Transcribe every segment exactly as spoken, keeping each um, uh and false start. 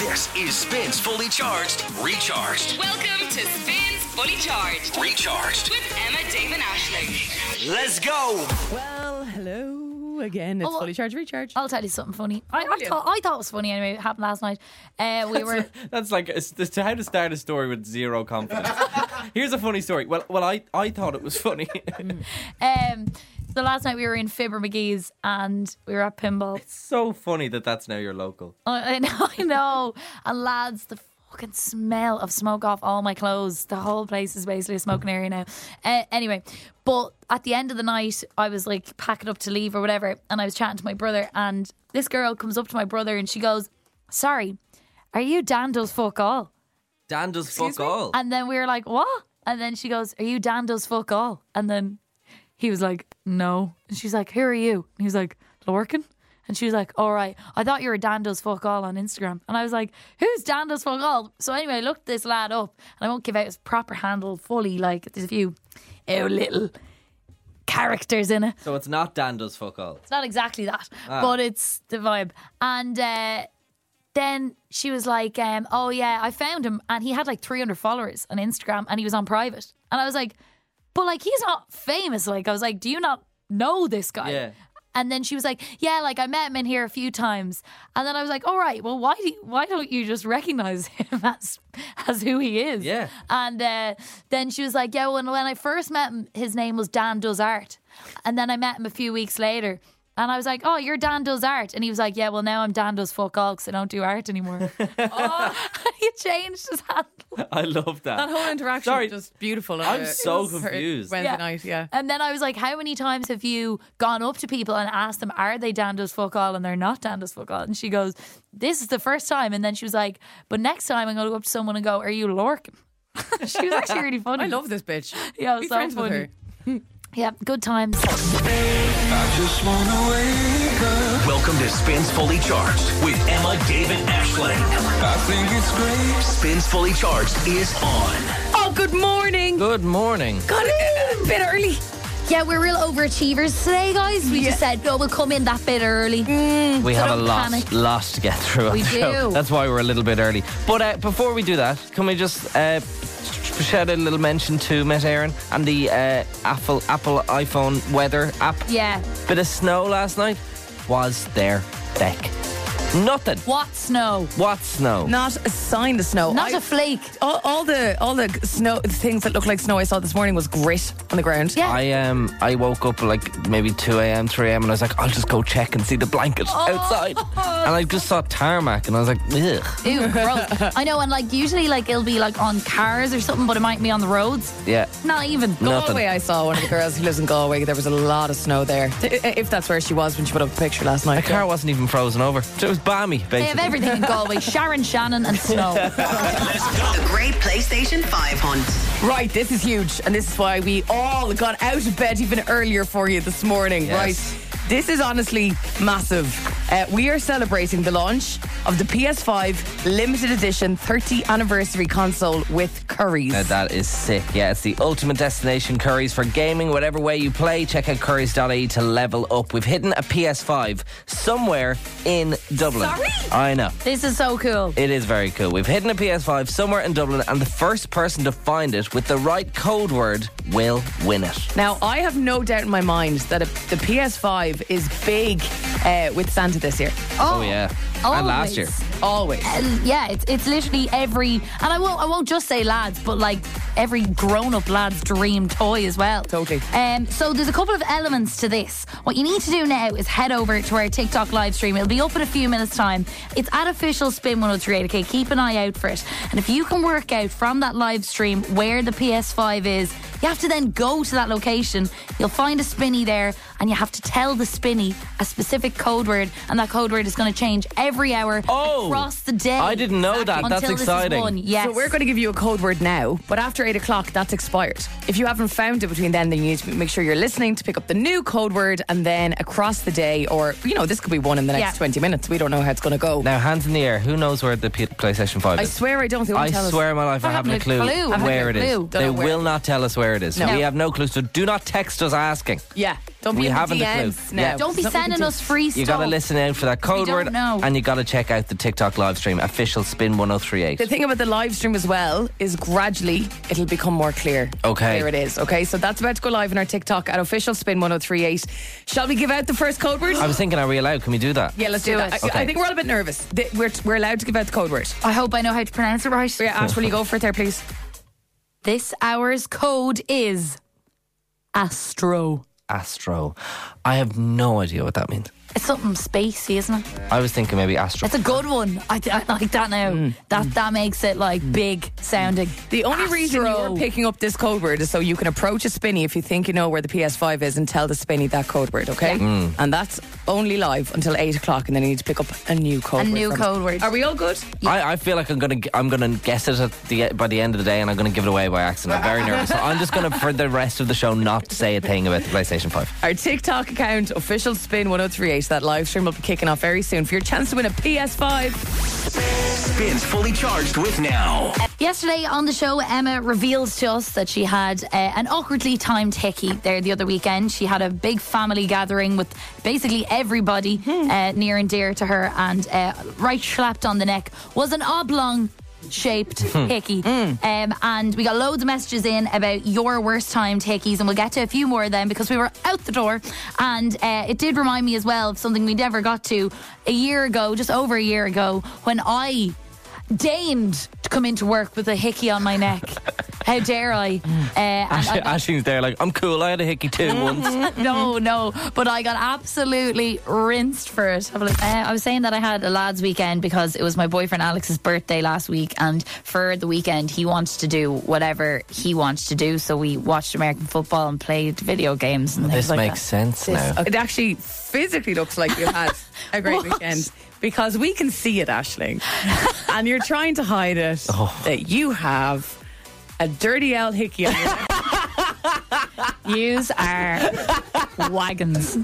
This is Spins Fully Charged, Recharged. Welcome to Spins Fully Charged, Recharged with Emma, Dave and Aisling. Let's go. Well, hello again. It's Oh, Fully Charged Recharge. I'll tell you something funny. I, I thought I thought it was funny anyway. It happened last night. Uh, we were. That's like it's, it's how to start a story with zero confidence. Here's a funny story. Well, well, I, I thought it was funny. um, so last night we were in Fibber McGee's and we were at pinball. It's so funny that that's now your local. I, I know, I know. And lads, the fucking smell of smoke off all my clothes. The whole place is basically a smoking area now. Uh, anyway, but at the end of the night, I was like packing up to leave or whatever, and I was chatting to my brother, and this girl comes up to my brother and she goes, "Sorry, are you Dan Does Fuck All?" Dan does fuck all. And then we were like, "What?" And then she goes, "Are you Dan Does Fuck All?" And then he was like, "No." And she's like, "Who are you?" And he was like, "Lorcan." And she was like, "All right, I thought you were Dan Does Fuck All on Instagram." And I was like, "Who's Dan Does Fuck All?" So anyway, I looked this lad up, and I won't give out his proper handle fully, like there's a few oh, little characters in it. So it's not Dan does fuck all. It's not exactly that, Ah. but it's the vibe. And uh, then she was like, um, "Oh yeah, I found him, and he had like three hundred followers on Instagram, and he was on private." And I was like, "But like he's not famous." Like I was like, "Do you not know this guy?" Yeah. And then she was like, "Yeah, like I met him in here a few times." And then I was like, "All right, well, why do you, why don't you just recognize him as as who he is?" Yeah. And uh, then she was like, "Yeah, when when I first met him, his name was Dan Does Art." And then I met him a few weeks later, and I was like, "Oh, you're Dan Does Art." And he was like, "Yeah, well, now I'm Dan Does Fuck All because I don't do art anymore." Oh, he changed his handle. I love that. That whole interaction Sorry. was just beautiful. on I'm a- so her confused. Wednesday Yeah. night, yeah. And then I was like, "How many times have you gone up to people and asked them, are they Dan Does Fuck All?" And they're not Dan Does Fuck All. And she goes, "This is the first time." And then she was like, "But next time I'm going to go up to someone and go, are you Lorcan?" She was actually really funny. I love this bitch. Yeah, it was Be so friends funny. with her. Yeah, good times. Welcome to Spins Fully Charged with Emma, Dave, and Aisling. I think it's great. Spins Fully Charged is on. Oh, good morning. Good morning. God, a bit early. Yeah, we're real overachievers today, guys. We just said, no, we'll come in that bit early. We have a don't lot, panic. lot to get through. on We the show. do. That's why we're a little bit early. But uh, before we do that, can we just uh, shed a little mention to Met Éireann and the uh, Apple Apple iPhone weather app? Yeah. Bit of snow last night was their deck. Nothing. What snow? What snow? Not a sign of snow. Not I- a flake. all, all the all the snow things that look like snow I saw this morning was grit on the ground. Yeah. I um I woke up like maybe two a.m, three a.m, and I was like, I'll just go check and see the blanket outside. And I just saw tarmac and I was like, ugh. Ew, gross. I know, and like usually like it'll be like on cars or something, but it might be on the roads. Yeah. Not even. Nothing. Galway, I saw one of the girls who lives in Galway. There was a lot of snow there. If that's where she was when she put up a picture last night. The car wasn't even frozen over. It was balmy, They have basically. everything in Galway. Sharon, Shannon and snow. A great PlayStation five hunt. Right, this is huge, and this is why we all got out of bed even earlier for you this morning. Yes. Right, this is honestly massive. Uh, we are celebrating the launch of the P S five limited edition thirtieth anniversary console with Currys. Now that is sick. Yeah, it's the ultimate destination, Currys, for gaming, whatever way you play. Check out currys dot I E to level up. We've hidden a P S five somewhere in Dublin. Sorry? I know. This is so cool. It is very cool. We've hidden a P S five somewhere in Dublin, and the first person to find it with the right code word will win it. Now, I have no doubt in my mind that a, the P S five is big uh, with Santa this year. Oh, yeah. And last Always. year. Always. Uh, yeah, it's it's literally every, and I won't I won't just say lads, but like every grown up lad's dream toy as well. Totally. Um, so there's a couple of elements to this. What you need to do now is head over to our TikTok live stream. It'll be up in a few minutes' time. It's at official Spin one oh three eight. Okay, keep an eye out for it. And if you can work out from that live stream where the P S five is, you have to then go to that location. You'll find a spinny there, and you have to tell the spinny a specific code word, and that code word is going to change every hour Oh, across the day. I didn't know that. That's until this is exciting. won. Yes. So we're going to give you a code word now, but after eight o'clock, that's expired. If you haven't found it between then, then you need to make sure you're listening to pick up the new code word, and then across the day, or, you know, this could be one in the next Yeah. twenty minutes. We don't know how it's going to go. Now, hands in the air. Who knows where the P- PlayStation five I is? swear I don't. They won't I tell us. swear in my life I, I haven't a haven't clue, a clue. I where it haven't a is. clue. Don't They know where. will not tell us where it is. No. We have no clue, so do not text us asking. Yeah, don't be We a the haven't D a Ms clue. now. Yeah. Don't be Something we sending can us free stuff. You got to listen out for that code don't word, know. and you got to check out the TikTok live stream, official Spin one oh three eight. The thing about the live stream as well is gradually it'll become more clear. Okay. There it is. Okay, so that's about to go live on our TikTok at official Spin one oh three eight. Shall we give out the first code word? I was thinking, are we allowed? Can we do that? Yeah, let's do, do that. it. I, Okay. I think we're all a bit nervous. The- We're, we're allowed to give out the code word. I hope I know how to pronounce it right. Yeah, Ash, will you go for it there, please? This hour's code is Astro. Astro. I have no idea what that means. It's something spacey, isn't it? I was thinking maybe Astro. It's a good one. I, I like that now. That that makes it like big sounding. The only reason Astro. you're picking up this code word is so you can approach a Spinny if you think you know where the P S five is and tell the Spinny that code word, okay? And that's only live until eight o'clock, and then you need to pick up a new code A word. new from code us. word. Are we all good? I, I feel like I'm gonna I'm gonna guess it at the by the end of the day, and I'm gonna give it away by accident. I'm very nervous. So I'm just gonna for the rest of the show not say a thing about the PlayStation five. Our TikTok account, official Spin one oh three eight, that live stream will be kicking off very soon for your chance to win a P S five. Spins Fully Charged with Now. Yesterday on the show, Emma revealed to us that she had uh, an awkwardly timed hickey there the other weekend. She had a big family gathering with basically everybody uh, near and dear to her, and uh, right slapped on the neck was an oblong shaped hickey. Um, and we got loads of messages in about your worst timed hickeys, and we'll get to a few more of them because we were out the door. And uh, it did remind me as well of something we never got to a year ago, just over a year ago, when I deigned to come into work with a hickey on my neck. How dare I? Uh, Ash, and I- Ashley's there like, I'm cool, I had a hickey too once. no, no, but I got absolutely rinsed for it. Have a look. Uh, I was saying that I had a lads' weekend because it was my boyfriend Alex's birthday last week, and for the weekend he wanted to do whatever he wanted to do. So we watched American football and played video games. And This things like makes that. sense now. It actually physically looks like you had a great What? weekend because we can see it, Aisling. And you're trying to hide it that you have a dirty old hickey on your neck. Use our wagons.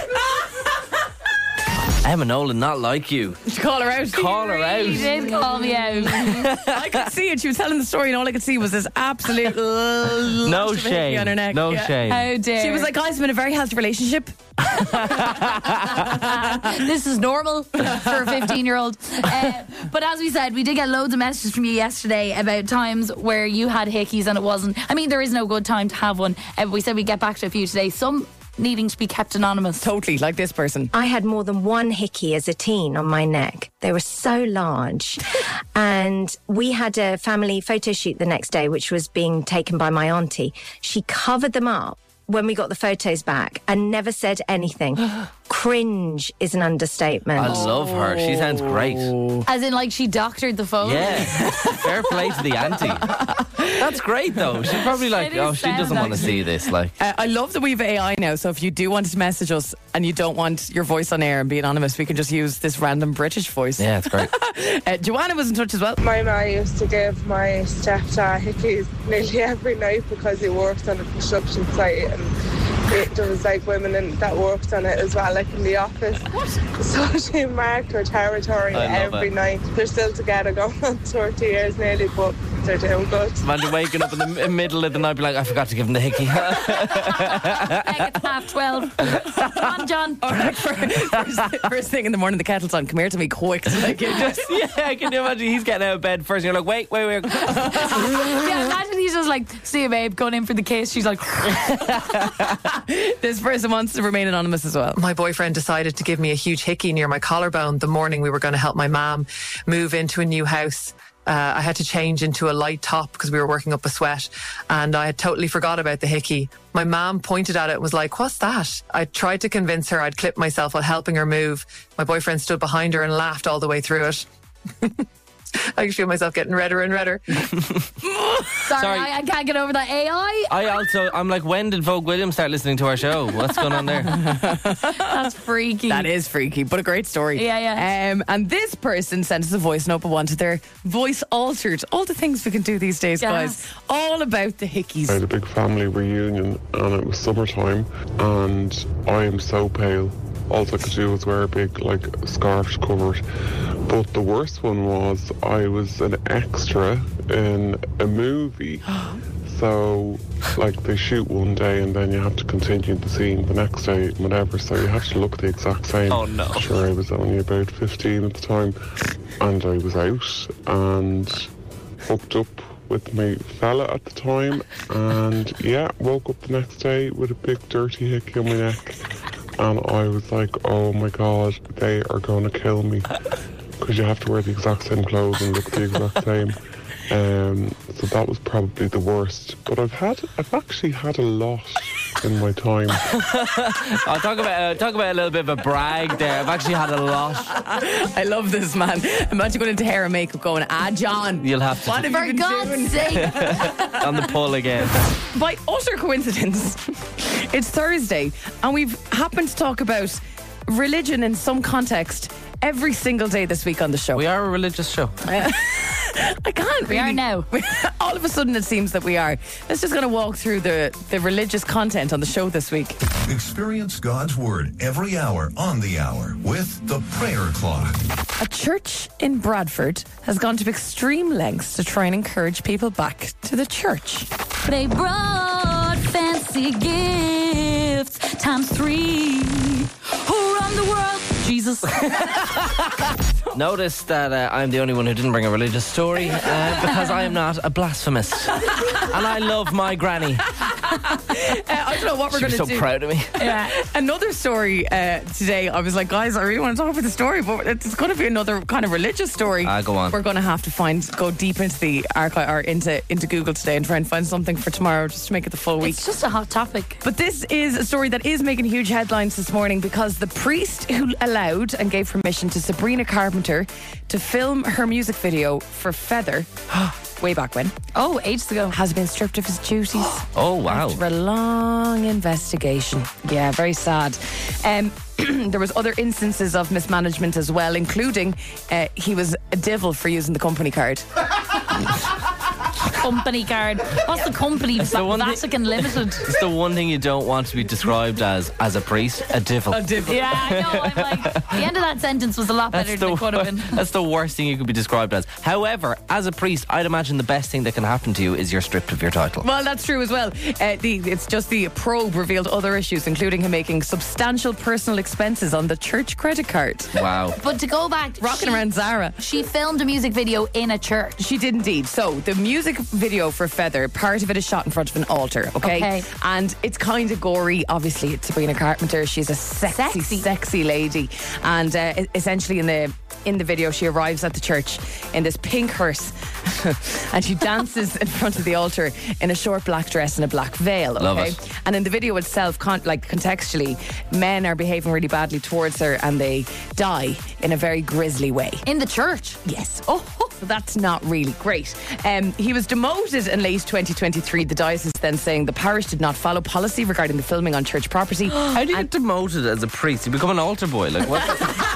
Emma Nolan, not like you. Did you call her out? Call her out. He did call me out. I could see it. She was telling the story, and all I could see was this absolute No lash of a hickey shame. on her neck. No Yeah. shame. How dare She was like, guys, I'm in a very healthy relationship. this is normal for a fifteen year old. Uh, but as we said, we did get loads of messages from you yesterday about times where you had hickeys and it wasn't. I mean, there is no good time to have one. Uh, but we said we'd get back to a few today. Some needing to be kept anonymous. Totally, like this person. I had more than one hickey as a teen on my neck. They were so large. And we had a family photo shoot the next day, which was being taken by my auntie. She covered them up when we got the photos back and never said anything. Cringe is an understatement. I love her. She sounds great. As in, like, she doctored the phone. Yeah. Fair play to the auntie. That's great, though. She's probably like, It is oh, she doesn't sound want to see this. Like, Uh, I love that we've A I now, so if you do want to message us and you don't want your voice on air and be anonymous, we can just use this random British voice. yeah, it's great. Uh, Joanna was in touch as well. My ma used to give my stepdad hickeys nearly every night because he worked on a construction site, and it, there was like women in, that worked on it as well, like in the office. So she marked her territory I love every it. night. They're still together going on thirty years nearly, but they're doing good. Imagine waking up in the m- middle of the night, be like, I forgot to give him the hickey. Like it's half twelve. Come on, John. Or like for, first, first thing in the morning, the kettle's on. Come here to me quick. Like, you just, yeah, can you imagine? He's getting out of bed first, and you're like, wait, wait, wait. Yeah, imagine he's just like, see you, babe, going in for the kiss. She's like, this person wants to remain anonymous as well. My boyfriend decided to give me a huge hickey near my collarbone the morning we were going to help my mum move into a new house. Uh, I had to change into a light top because we were working up a sweat, and I had totally forgot about the hickey. My mum pointed at it and was like, what's that? I tried to convince her I'd clip myself while helping her move. My boyfriend stood behind her and laughed all the way through it. I can feel myself getting redder and redder. sorry, Sorry. I, I can't get over that A I. I also, I'm like, when did Vogue Williams start listening to our show? What's going on there? That's freaky. That is freaky, but a great story. Yeah, yeah. Um, and this person sent us a voice note but wanted their voice altered. All the things we can do these days, Yes. guys. All about the hickeys. I had a big family reunion and it was summertime and I am so pale. All I could do was wear a big like scarf covered. But the worst one was I was an extra in a movie. So, like, they shoot one day and then you have to continue the scene the next day, whatever. So you have to look the exact same. Oh, no. Sure, I was only about fifteen at the time, and I was out and hooked up with my fella at the time, and yeah, woke up the next day with a big dirty hickey on my neck, and I was like, oh my god, they are going to kill me, because you have to wear the exact same clothes and look the exact same. Um, so that was probably the worst. But I've had, I've actually had a lot in my time. I'll talk about uh, talk about a little bit of a brag there. I've actually had a lot. I love this, man. Imagine going into hair and makeup going, ah, John. You'll have to What have For you been God's doing? sake. on the pull again. By utter coincidence, it's Thursday, and we've happened to talk about religion in some context every single day this week on the show. We are a religious show. I can't. We really. are now. All of a sudden, it seems that we are. Let's just going to walk through the, the religious content on the show this week. Experience God's Word every hour on the hour with the Prayer Clock. A church in Bradford has gone to extreme lengths to try and encourage people back to the church. They brought fancy gifts times three. Who run the world? Jesus. Notice that uh, I'm the only one who didn't bring a religious story uh, because I am not a blasphemist. And I love my granny. Uh, I don't know what we're She'd going be to so do. proud of me. Yeah. Another story uh, today. I was like, guys, I really want to talk about the story, but it's going to be another kind of religious story. Ah, go on. We're going to have to find, go deep into the archive or into into Google today and try and find something for tomorrow just to make it the full week. It's just a hot topic. But this is a story that is making huge headlines this morning because the priest who allowed and gave permission to Sabrina Carpenter to film her music video for Feather way back when Oh, ages ago. has been stripped of his duties. Oh, wow. After a long investigation. Yeah, very sad. Um, there was other instances of mismanagement as well, including uh, he was a devil for using the company card. Company card. What's the company? the one thing- Vatican Limited. It's the one thing you don't want to be described as, as a priest, a devil. A devil. Yeah, I know. I'm like, the end of that sentence was a lot better That's than the, it could have been. that's the worst thing you could be described as. However, as a priest, I'd imagine the best thing that can happen to you is you're stripped of your title. Well, that's true as well. Uh, the, it's just the probe revealed other issues, including him making substantial personal expenses on the church credit card. Wow. But to go back, Rocking she, around Zara. she filmed a music video in a church. She did indeed. So the music video for Feather, part of it is shot in front of an altar, okay? Okay. And it's kind of gory. Obviously, it's Sabrina Carpenter. She's a sexy, Sexy. sexy lady. And uh, e- essentially in the in the video, she arrives at the church in this pink hearse and she dances in front of the altar in a short black dress and a black veil, okay? Love it. And in the video itself, con- like contextually, men are behaving really badly towards her and they die in a very grisly way. In the church. Yes. Oh, so that's not really great. Um, he was demoted in late twenty twenty-three. The diocese then saying the parish did not follow policy regarding the filming on church property. How do you get demoted as a priest? You become an altar boy. Like what?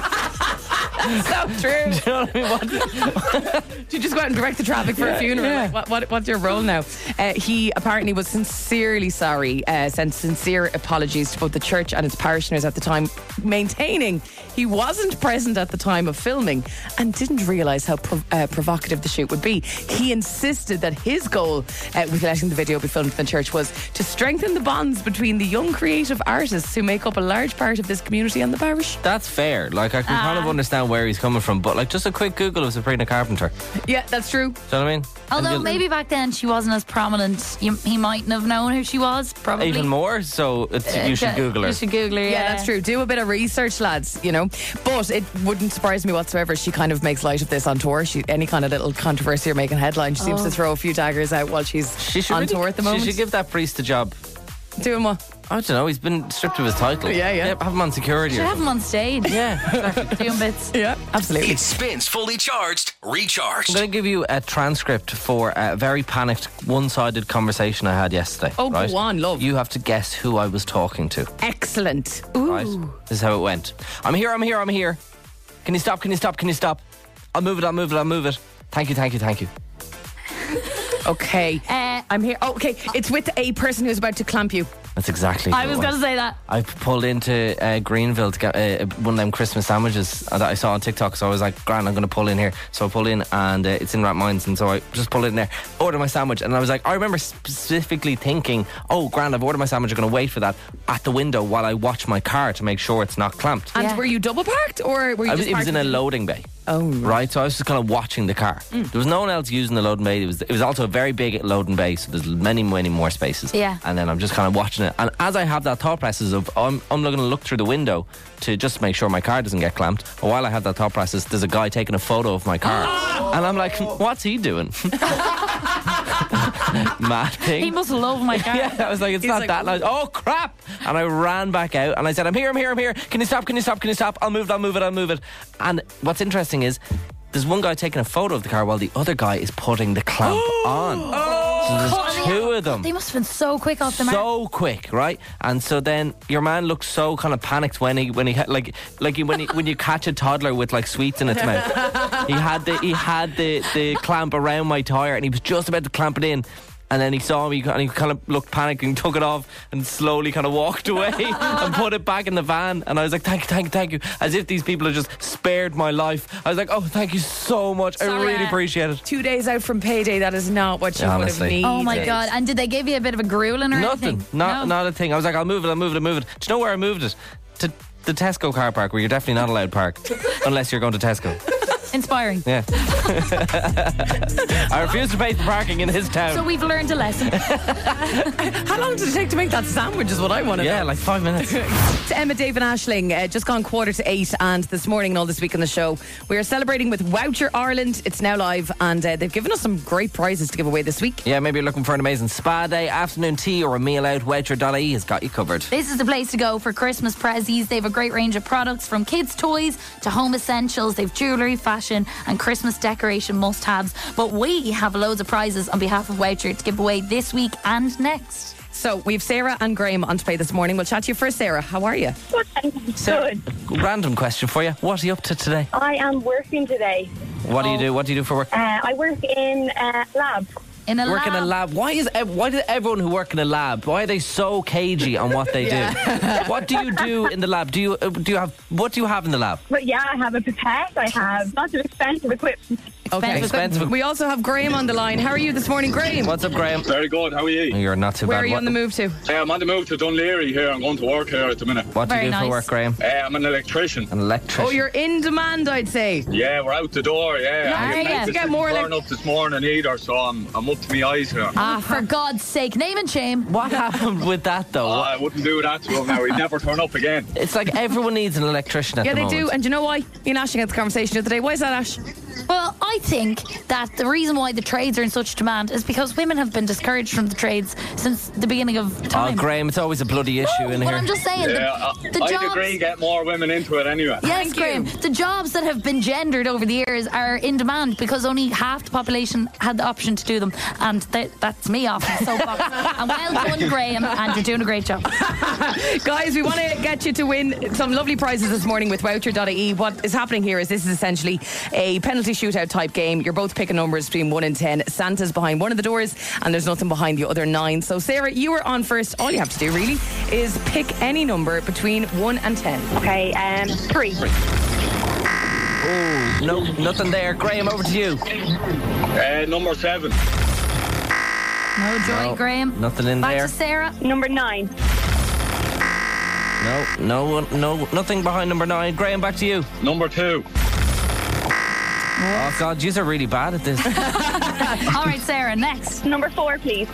So true. Do you know what I mean? What? Do you just go out and direct the traffic for Yeah, a funeral? yeah. Like, what, what, what's your role now? Uh, he apparently was sincerely sorry, uh, sent sincere apologies to both the church and its parishioners at the time, maintaining he wasn't present at the time of filming and didn't realise how prov- uh, provocative the shoot would be. He insisted that his goal uh, with letting the video be filmed in the church was to strengthen the bonds between the young creative artists who make up a large part of this community and the parish. That's fair. Like I can kind of understand where he's coming from, but like just a quick Google of Sabrina Carpenter. Yeah, that's true. Do you know what I mean? Although And you'll- maybe back then she wasn't as prominent. You, he mightn't have known who she was, probably. even more. So it's, you should Okay, Google her. You should Google her, yeah. Yeah, that's true. Do a bit of research, lads, you know. But it wouldn't surprise me whatsoever. She kind of makes light of this on tour. She Any kind of little controversy or making headlines, she seems Oh. to throw a few daggers out while she's She should on really- tour at the moment. She should give that priest a job. Doing what? I don't know. He's been stripped of his title. Yeah, yeah. Have him on security. Should or have him on stage. Yeah, exactly. Doing bits. Yeah, absolutely. It spins fully charged, recharged. I'm going to give you a transcript for a very panicked, one-sided conversation I had yesterday. Oh, go right? on, love. You have to guess who I was talking to. Excellent. Ooh. Right? This is how it went. I'm here, I'm here, I'm here. Can you stop, can you stop, can you stop? I'll move it, I'll move it, I'll move it. Thank you, thank you, thank you. Okay. Uh, I'm here. Oh, okay. It's with a person who's about to clamp you. That's exactly I who was it going to say that. I pulled into uh, Greenville to get uh, one of them Christmas sandwiches that I saw on TikTok. So I was like, "Grand, I'm going to pull in here." So I pulled in, and uh, it's in Rathmines, and so I just pulled in there, ordered my sandwich, and I was like, I remember specifically thinking, "Oh, grand, I've ordered my sandwich. I'm going to wait for that at the window while I watch my car to make sure it's not clamped." And Yeah. were you double parked or were you I was, just it was parked in a loading bay. Oh, Right, so I was just kind of watching the car. Mm. There was no one else using the loading bay. It was, it was also a very big loading bay, so there's many, many more spaces. Yeah. And then I'm just kind of watching it. And as I have that thought process of, I'm, I'm going to look through the window to just make sure my car doesn't get clamped. And while I have that thought process, there's a guy taking a photo of my car. And I'm like, what's he doing? Mad thing. He must love my car. Yeah, I was like, it's He's not like, that. And I was, oh, crap. And I ran back out and I said, I'm here, I'm here, I'm here. Can you stop, can you stop, can you stop? I'll move it, I'll move it, I'll move it. And what's interesting is there's one guy taking a photo of the car while the other guy is putting the clamp on. So there's two of them. They must have been so quick off the mark. So quick, right? And so then your man looks so kind of panicked when he when he ha- like like when he, when you catch a toddler with like sweets in its mouth. He had the he had the the clamp around my tire and he was just about to clamp it in. And then he saw me and he kind of looked panicked and took it off and slowly kind of walked away and put it back in the van. And I was like, thank you, thank you, thank you. As if these people had just spared my life. I was like, oh, thank you so much. I Sorry. really appreciate it. Two days out from payday, that is not what you Honestly. would have needed. Oh my God. And did they give you a bit of a grueling or Nothing. anything? Not, No. not a thing. I was like, I'll move it, I'll move it, I'll move it. Do you know where I moved it? To the Tesco car park, where you're definitely not allowed to park unless you're going to Tesco. Inspiring. Yeah. I refuse to pay for parking in his town. So we've learned a lesson. How long did it take to make that sandwich is what I want to yeah, know. like five minutes. To Emma, Dave and Aisling, uh, just gone quarter to eight, and this morning and all this week on the show, we are celebrating with Voucher Ireland. It's now live, and uh, they've given us some great prizes to give away this week. Yeah, maybe you're looking for an amazing spa day, afternoon tea, or a meal out. Voucher dot I E has got you covered. This is the place to go for Christmas prezzies. They have a great range of products from kids' toys to home essentials. They've jewellery, fashion and Christmas decoration must-haves. But we have loads of prizes on behalf of Voucher to give away this week and next. So we have Sarah and Graham on to play this morning. We'll chat to you first, Sarah. How are you? Good, thank you. Sarah, Good. random question for you. What are you up to today? I am working today. What do you do? What do you do for work? Uh, I work in a lab. In a Work lab. in a lab. Why is ev- why does everyone who work in a lab? Why are they so cagey on what they do? What do you do in the lab? Do you uh, do you have what do you have in the lab? But yeah, I have a pipette. I have lots of expensive equipment. Okay. Expensive. We also have Graham on the line. How are you this morning, Graham? What's up, Graham? Very good. How are you? You're not too Where bad. are you what, on the move to? Hey, I'm on the move to Dunleary here. I'm going to work here at the minute. What do you Very do nice. for work, Graham? Uh, I'm an electrician. An electrician. Oh, you're in demand, I'd say. Yeah, we're out the door. Yeah, Yeah, I yeah. didn't To get more turn elec- up this morning either, so I'm I'm up to my eyes here. Ah, for God's sake, name and shame. What happened with that though? Oh, I wouldn't do that to him now. He'd never turn up again. It's like everyone needs an electrician at Yeah, the they moment. do. And you know why? Me and Ash had the conversation the other day. Why is that, Ash? Well, I think that the reason why the trades are in such demand is because women have been discouraged from the trades since the beginning of Oh, time. Graham, it's always a bloody issue in But here. I'm just saying, Yeah, the, I, the I'd jobs. agree. Get more women into it anyway. Yes, Thank you. Graham. The jobs that have been gendered over the years are in demand because only half the population had the option to do them, and that, that's me off the soapbox. And well done, Graham, and you're doing a great job. Guys, we want to get you to win some lovely prizes this morning with Voucher dot I E. What is happening here is this is essentially a penalty shootout type game. You're both picking numbers between one and ten. Santa's behind one of the doors and there's nothing behind the other nine. So Sarah, you are on first. All you have to do really is pick any number between one and ten. Okay, um, three. Oh, no, nothing there. Graham, over to you. Uh, number seven. No joy, No, Graham. nothing in Back there. to Sarah. Number nine. No, no one, no, nothing behind number nine. Graham, back to you. Number two. Oh God, you are really bad at this. All right, Sarah, next. Number four, please.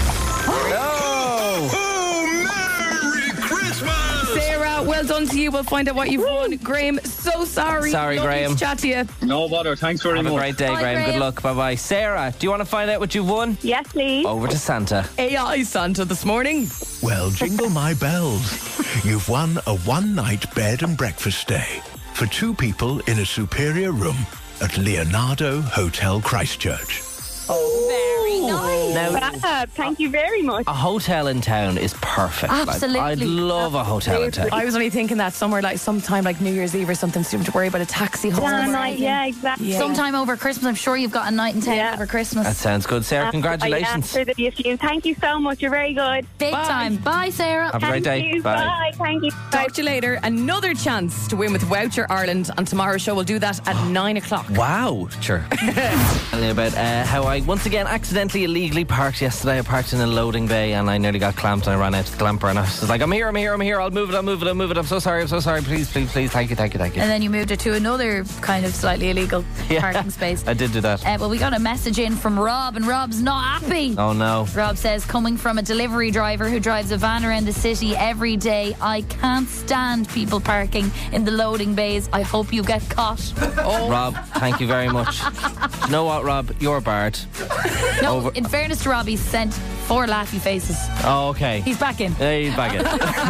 Oh, Merry Christmas! Sarah, well done to you. We'll find out what you've won. Graham, so sorry. Sorry, Lovely Graham. to chat to you. No bother. Thanks very have a much. great day, Bye, Graham. Graham. Good luck. Bye bye. Sarah, do you want to find out what you've won? Yes, please. Over to Santa. A I Santa this morning. Well, jingle my bells. You've won a one-night bed and breakfast stay for two people in a superior room at Leonardo Hotel Christchurch. Oh, very Very nice. Now, Fab, thank you very much. a hotel in town is perfect. Like, Absolutely. I'd love a hotel in town. I was only thinking that somewhere like sometime like New Year's Eve or something, so you don't have to worry about a taxi home. Yeah, or night, anything. yeah, exactly. Yeah. Sometime over Christmas, I'm sure you've got a night in town Yeah. over Christmas. That sounds good, Sarah. Congratulations. I, yeah, for the Thank you so much. You're very good. Big time. Bye, Sarah. Have a great Thank day. you. Bye. Bye. Thank you. Bye. Talk to you later. Another chance to win with Voucher Ireland on tomorrow's show. We'll do that at nine o'clock. Wow, sure. Tell you about uh, how I once again accidentally illegally parked yesterday. I parked in a loading bay and I nearly got clamped and I ran out to the clamper and I was like, I'm here, I'm here, I'm here. I'll move it, I'll move it, I'll move it. I'm so sorry, I'm so sorry. Please, please, please. Thank you, thank you, thank you. And then you moved it to another kind of slightly illegal Yeah. parking space. I did do that. Uh, well, we got a message in from Rob, and Rob's not happy. Oh no. Rob says, coming from a delivery driver who drives a van around the city every day, I can't stand people parking in the loading bays. I hope you get caught. Oh. Rob, thank you very much. Do you know what, Rob? You're barred. No, Over- in fairness to Rob, he's sent four laughy faces. Oh, okay. He's back in. Yeah, he's back in.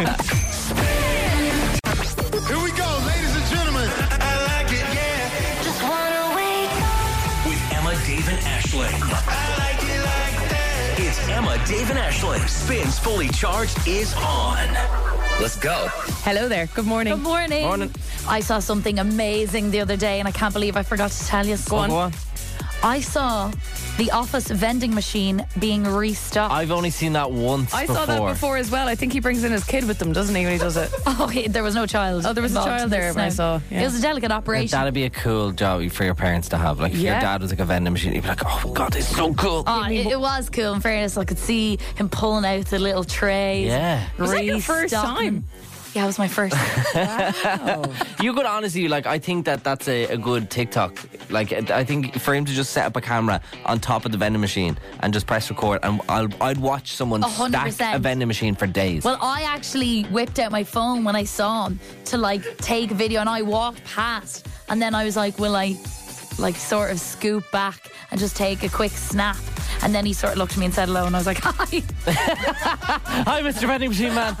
Here we go, ladies and gentlemen. I like it, yeah. Just wanna wake up with Emma, Dave, and Ashling. I like it like that. It's Emma, Dave, and Ashling. Spins Fully Charged is on. Let's go. Hello there. Good morning. Good morning. Morning. I saw something amazing the other day, and I can't believe I forgot to tell you. Go on. Go on. I saw the office vending machine being restocked. I've only seen that once I before. saw that before as well. I think he brings in his kid with them, doesn't he, when he does it? Oh, he- there was no child. Oh, there was a involved child in there this when I now. saw, yeah. It was a delicate operation. That'd be a cool job for your parents to have. Like, if your Yeah. dad was like a vending machine, you'd be like, oh, God, it's so cool. Oh, it, it was cool. In fairness, I could see him pulling out the little trays. Yeah. Was that your first restocking. time? Yeah, it was my first. You could honestly, like, I think that that's a, a good TikTok. Like, I think for him to just set up a camera on top of the vending machine and just press record, and I'll, I'd watch someone A hundred stack percent. a vending machine for days. Well, I actually whipped out my phone when I saw him to like take a video, and I walked past, and then I was like, will I like sort of scoop back and just take a quick snap? And then he sort of looked at me and said hello, and I was like, hi. Hi, Mister Vending Machine Man.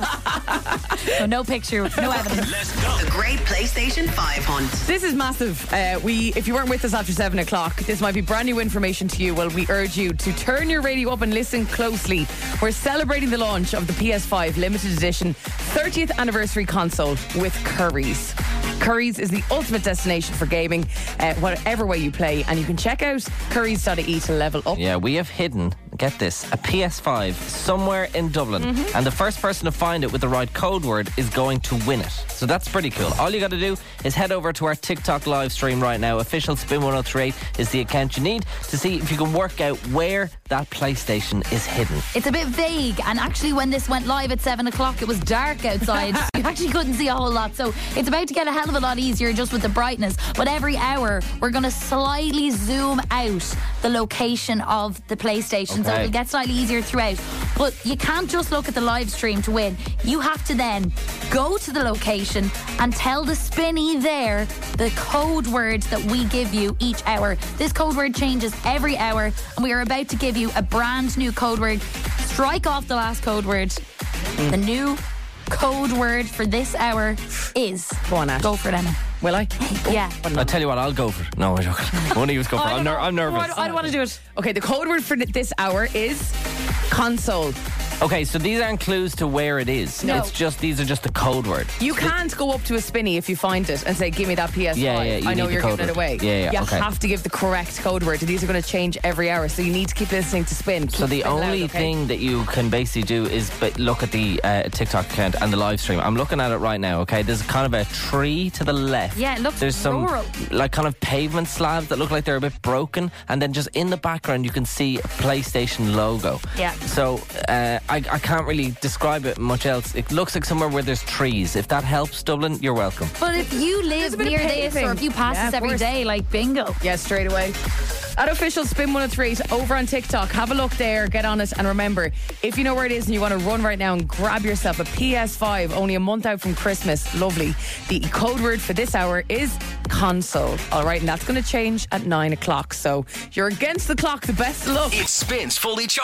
So no picture, no evidence. Let's go. The Great PlayStation five hunt. This is massive. Uh, we, if you weren't with us after seven o'clock, this might be brand new information to you. Well, we urge you to turn your radio up and listen closely. We're celebrating the launch of the P S five limited edition thirtieth anniversary console with Curry's. Curry's is the ultimate destination for gaming, uh, whatever way you play, and you can check out currys dot I E to level up. Yeah, we have hidden, get this, a P S five somewhere in Dublin, Mm-hmm. and the first person to find it with the right code word is going to win it. So that's pretty cool. All you got to do is head over to our TikTok live stream right now. Official Spin one oh three eight is the account you need to see if you can work out where that PlayStation is hidden. It's a bit vague, and actually when this went live at seven o'clock, it was dark outside. You actually couldn't see a whole lot, so it's about to get a hell of a lot easier just with the brightness. But every hour, we're going to slightly zoom out the location of the PlayStation, so Okay. it'll get slightly easier throughout. But you can't just look at the live stream to win. You have to then go to the location and tell the spinny there the code word that we give you each hour. This code word changes every hour, and we are about to give you a brand new code word. Strike off the last code word. The new code word for this hour is... Go on, Ash. Go for it, Emma. Will I? Yeah. I'll tell you what, I'll go for it. No, I don't. One of you go for it. I'm, ner- I'm nervous. I don't, I don't want to do it. Okay, the code word for this hour is console. Okay, so these aren't clues to where it is. No. It's just, these are just the code word. You can't go up to a spinny if you find it and say, give me that P S five. Yeah, yeah, you I know need the you're code giving it word. away. Yeah, yeah, You okay. have to give the correct code word. These are going to change every hour, so you need to keep listening to Spin. So Keep the Spin loud, only okay? thing that you can basically do is ba- look at the uh, TikTok account and the live stream. I'm looking at it right now, okay? There's kind of a tree to the left. Yeah, it looks There's some rural. like kind of pavement slabs that look like they're a bit broken, and then just in the background you can see a PlayStation logo. Yeah. So uh, I, I can't really describe it much else. It looks like somewhere where there's trees. If that helps, Dublin, you're welcome. But if you There's live a bit of near this, paving. or if you pass Yeah, this of every course. day, like bingo. Yeah, straight away. At official Spin one oh three eight over on TikTok. Have a look there, get on it, and remember, if you know where it is and you want to run right now and grab yourself a P S five only a month out from Christmas, lovely. The code word for this hour is console. All right, and that's going to change at nine o'clock. So you're against the clock. The best of luck. It spins fully charged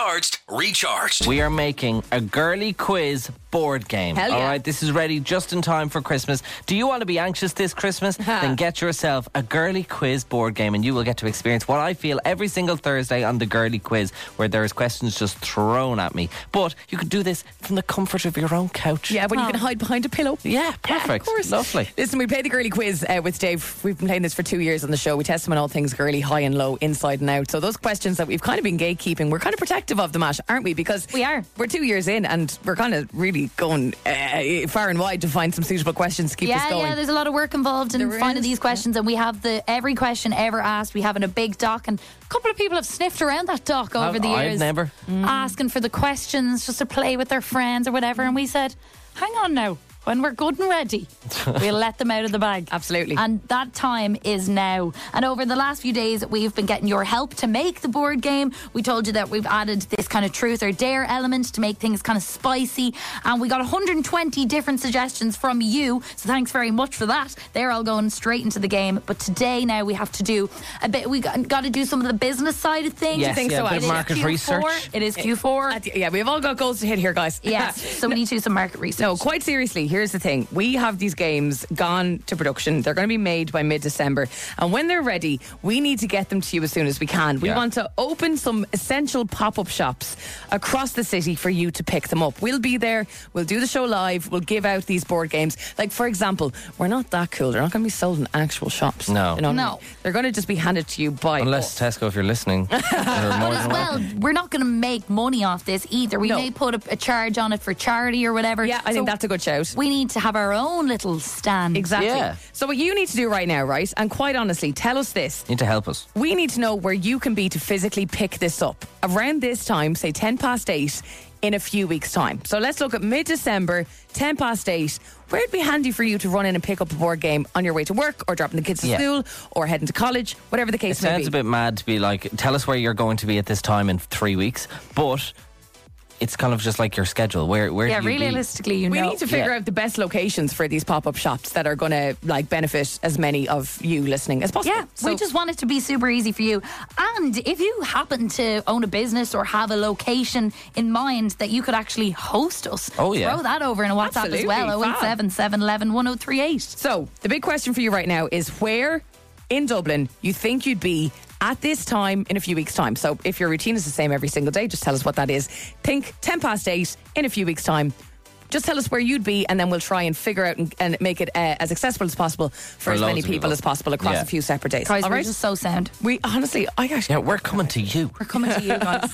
Recharged. We are making a girly quiz board game. Hell yeah. All right, this is ready just in time for Christmas. Do you want to be anxious this Christmas? Then get yourself a girly quiz board game and you will get to experience what I feel every single Thursday on the girly quiz, where there's questions just thrown at me. But you can do this from the comfort of your own couch. Yeah, when you can hide behind a pillow. Yeah, perfect. Yeah, of course. Lovely. Listen, we play the girly quiz uh, with Dave. We've been playing this for two years on the show. We test them on all things girly, high and low, inside and out. So those questions that we've kind of been gatekeeping, we're kind of protective of them, Ash, aren't we? Because we are. We're two years in and we're kind of really going uh, far and wide to find some suitable questions to keep yeah, us going. Yeah, there's a lot of work involved in There finding is. these questions, and we have the every question ever asked. We have in a big doc, and a couple of people have sniffed around that doc over I've- the I've years, never. asking for the questions just to play with their friends or whatever. And we said, hang on now. When we're good and ready, we'll let them out of the bag. Absolutely. And that time is now. And over the last few days, we've been getting your help to make the board game. We told you that we've added this kind of truth or dare element to make things kind of spicy. And we got one hundred twenty different suggestions from you. So thanks very much for that. They're all going straight into the game. But today now we have to do a bit, we got, got to do some of the business side of things. Yes, I think yeah, so, a bit of Ash. market Q four. research. It is Q four. At the- yeah, we've all got goals to hit here, guys. Yes. So we need to do some market research. No, quite seriously, here's the thing. We have these games gone to production. They're going to be made by mid-December. And when they're ready, we need to get them to you as soon as we can. We Yeah. want to open some essential pop-up shops across the city for you to pick them up. We'll be there. We'll do the show live. We'll give out these board games. Like, for example, we're not that cool. They're not going to be sold in actual shops. No. You know what I No. mean? They're going to just be handed to you by Unless us. Tesco, if you're listening. They're more But as than well, welcome. we're not going to make money off this either. We No. may put a, a charge on it for charity or whatever. Yeah, I think So that's a good shout. we need to have our own little stand. Exactly. Yeah. So what you need to do right now, right, and quite honestly, tell us this. You need to help us. We need to know where you can be to physically pick this up. Around this time, say ten past eight, in a few weeks' time. So let's look at mid-December, ten past eight. Where it'd be handy for you to run in and pick up a board game on your way to work or dropping the kids to Yeah. school or heading to college, whatever the It case may sounds be. a bit mad to be like, tell us where you're going to be at this time in three weeks, but it's kind of just like your schedule. Where, where Yeah, do you be? realistically, you we know. need to figure Yeah. out the best locations for these pop-up shops that are going to like benefit as many of you listening as possible. Yeah, So- we just want it to be super easy for you. And if you happen to own a business or have a location in mind that you could actually host us, Oh, yeah. throw that over in a WhatsApp Absolutely, as well. fab. oh eight seven, seven one one, one oh three eight. So, the big question for you right now is where in Dublin you think you'd be at this time in a few weeks' time. So, if your routine is the same every single day, just tell us what that is. Think ten past eight in a few weeks' time. Just tell us where you'd be, and then we'll try and figure out and, and make it uh, as accessible as possible for, For as many loads of people, people. as possible across Yeah. a few separate days. Guys, All we're right? just so sound. We honestly, I actually. Yeah, we're coming to you. We're coming to you guys.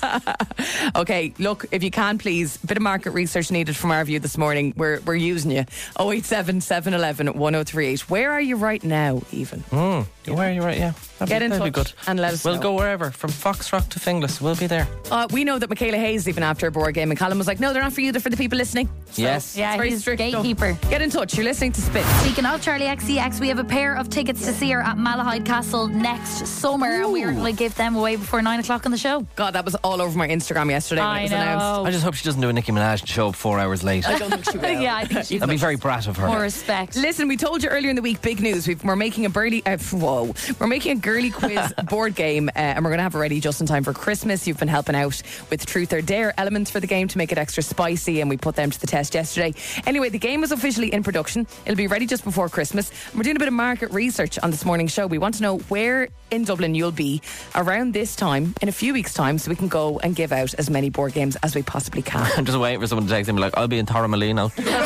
Okay, look, if you can, please, a bit of market research needed from our view this morning. We're we're using you. oh eight seven, seven one one, one oh three eight. Where are you right now, even? Mm. Where are you right? Yeah. That'd Get be, in that'd touch be good. and let us We'll know. go wherever, from Foxrock to Finglas. We'll be there. Uh, we know that Michaela Hayes is even after a board game, and Colin was like, no, they're not for you, they're for the people listening. So Yes. Yeah, it's very he's strict gatekeeper. stuff. Get in touch. You're listening to Spin. Speaking of Charlie X C X, we have a pair of tickets to see her at Malahide Castle next summer, and we are going to give them away before nine o'clock on the show. God, that was all over my Instagram yesterday when I it was know. announced. I just hope she doesn't do a Nicki Minaj and show up four hours late. I don't think she will. Yeah, I think she's That'd be very brat of her. more respect. Listen, we told you earlier in the week, big news. We've, we're making a burly, uh, whoa, we're making a girly quiz board game, uh, and we're going to have it ready just in time for Christmas. You've been helping out with truth or dare elements for the game to make it extra spicy, and we put them to the test yesterday. Anyway, the game is officially in production. It'll be ready just before Christmas. And we're doing a bit of market research on this morning's show. We want to know where in Dublin you'll be around this time in a few weeks' time, so we can go and give out as many board games as we possibly can. I'm just waiting for someone to text him like, I'll be in Torremolino.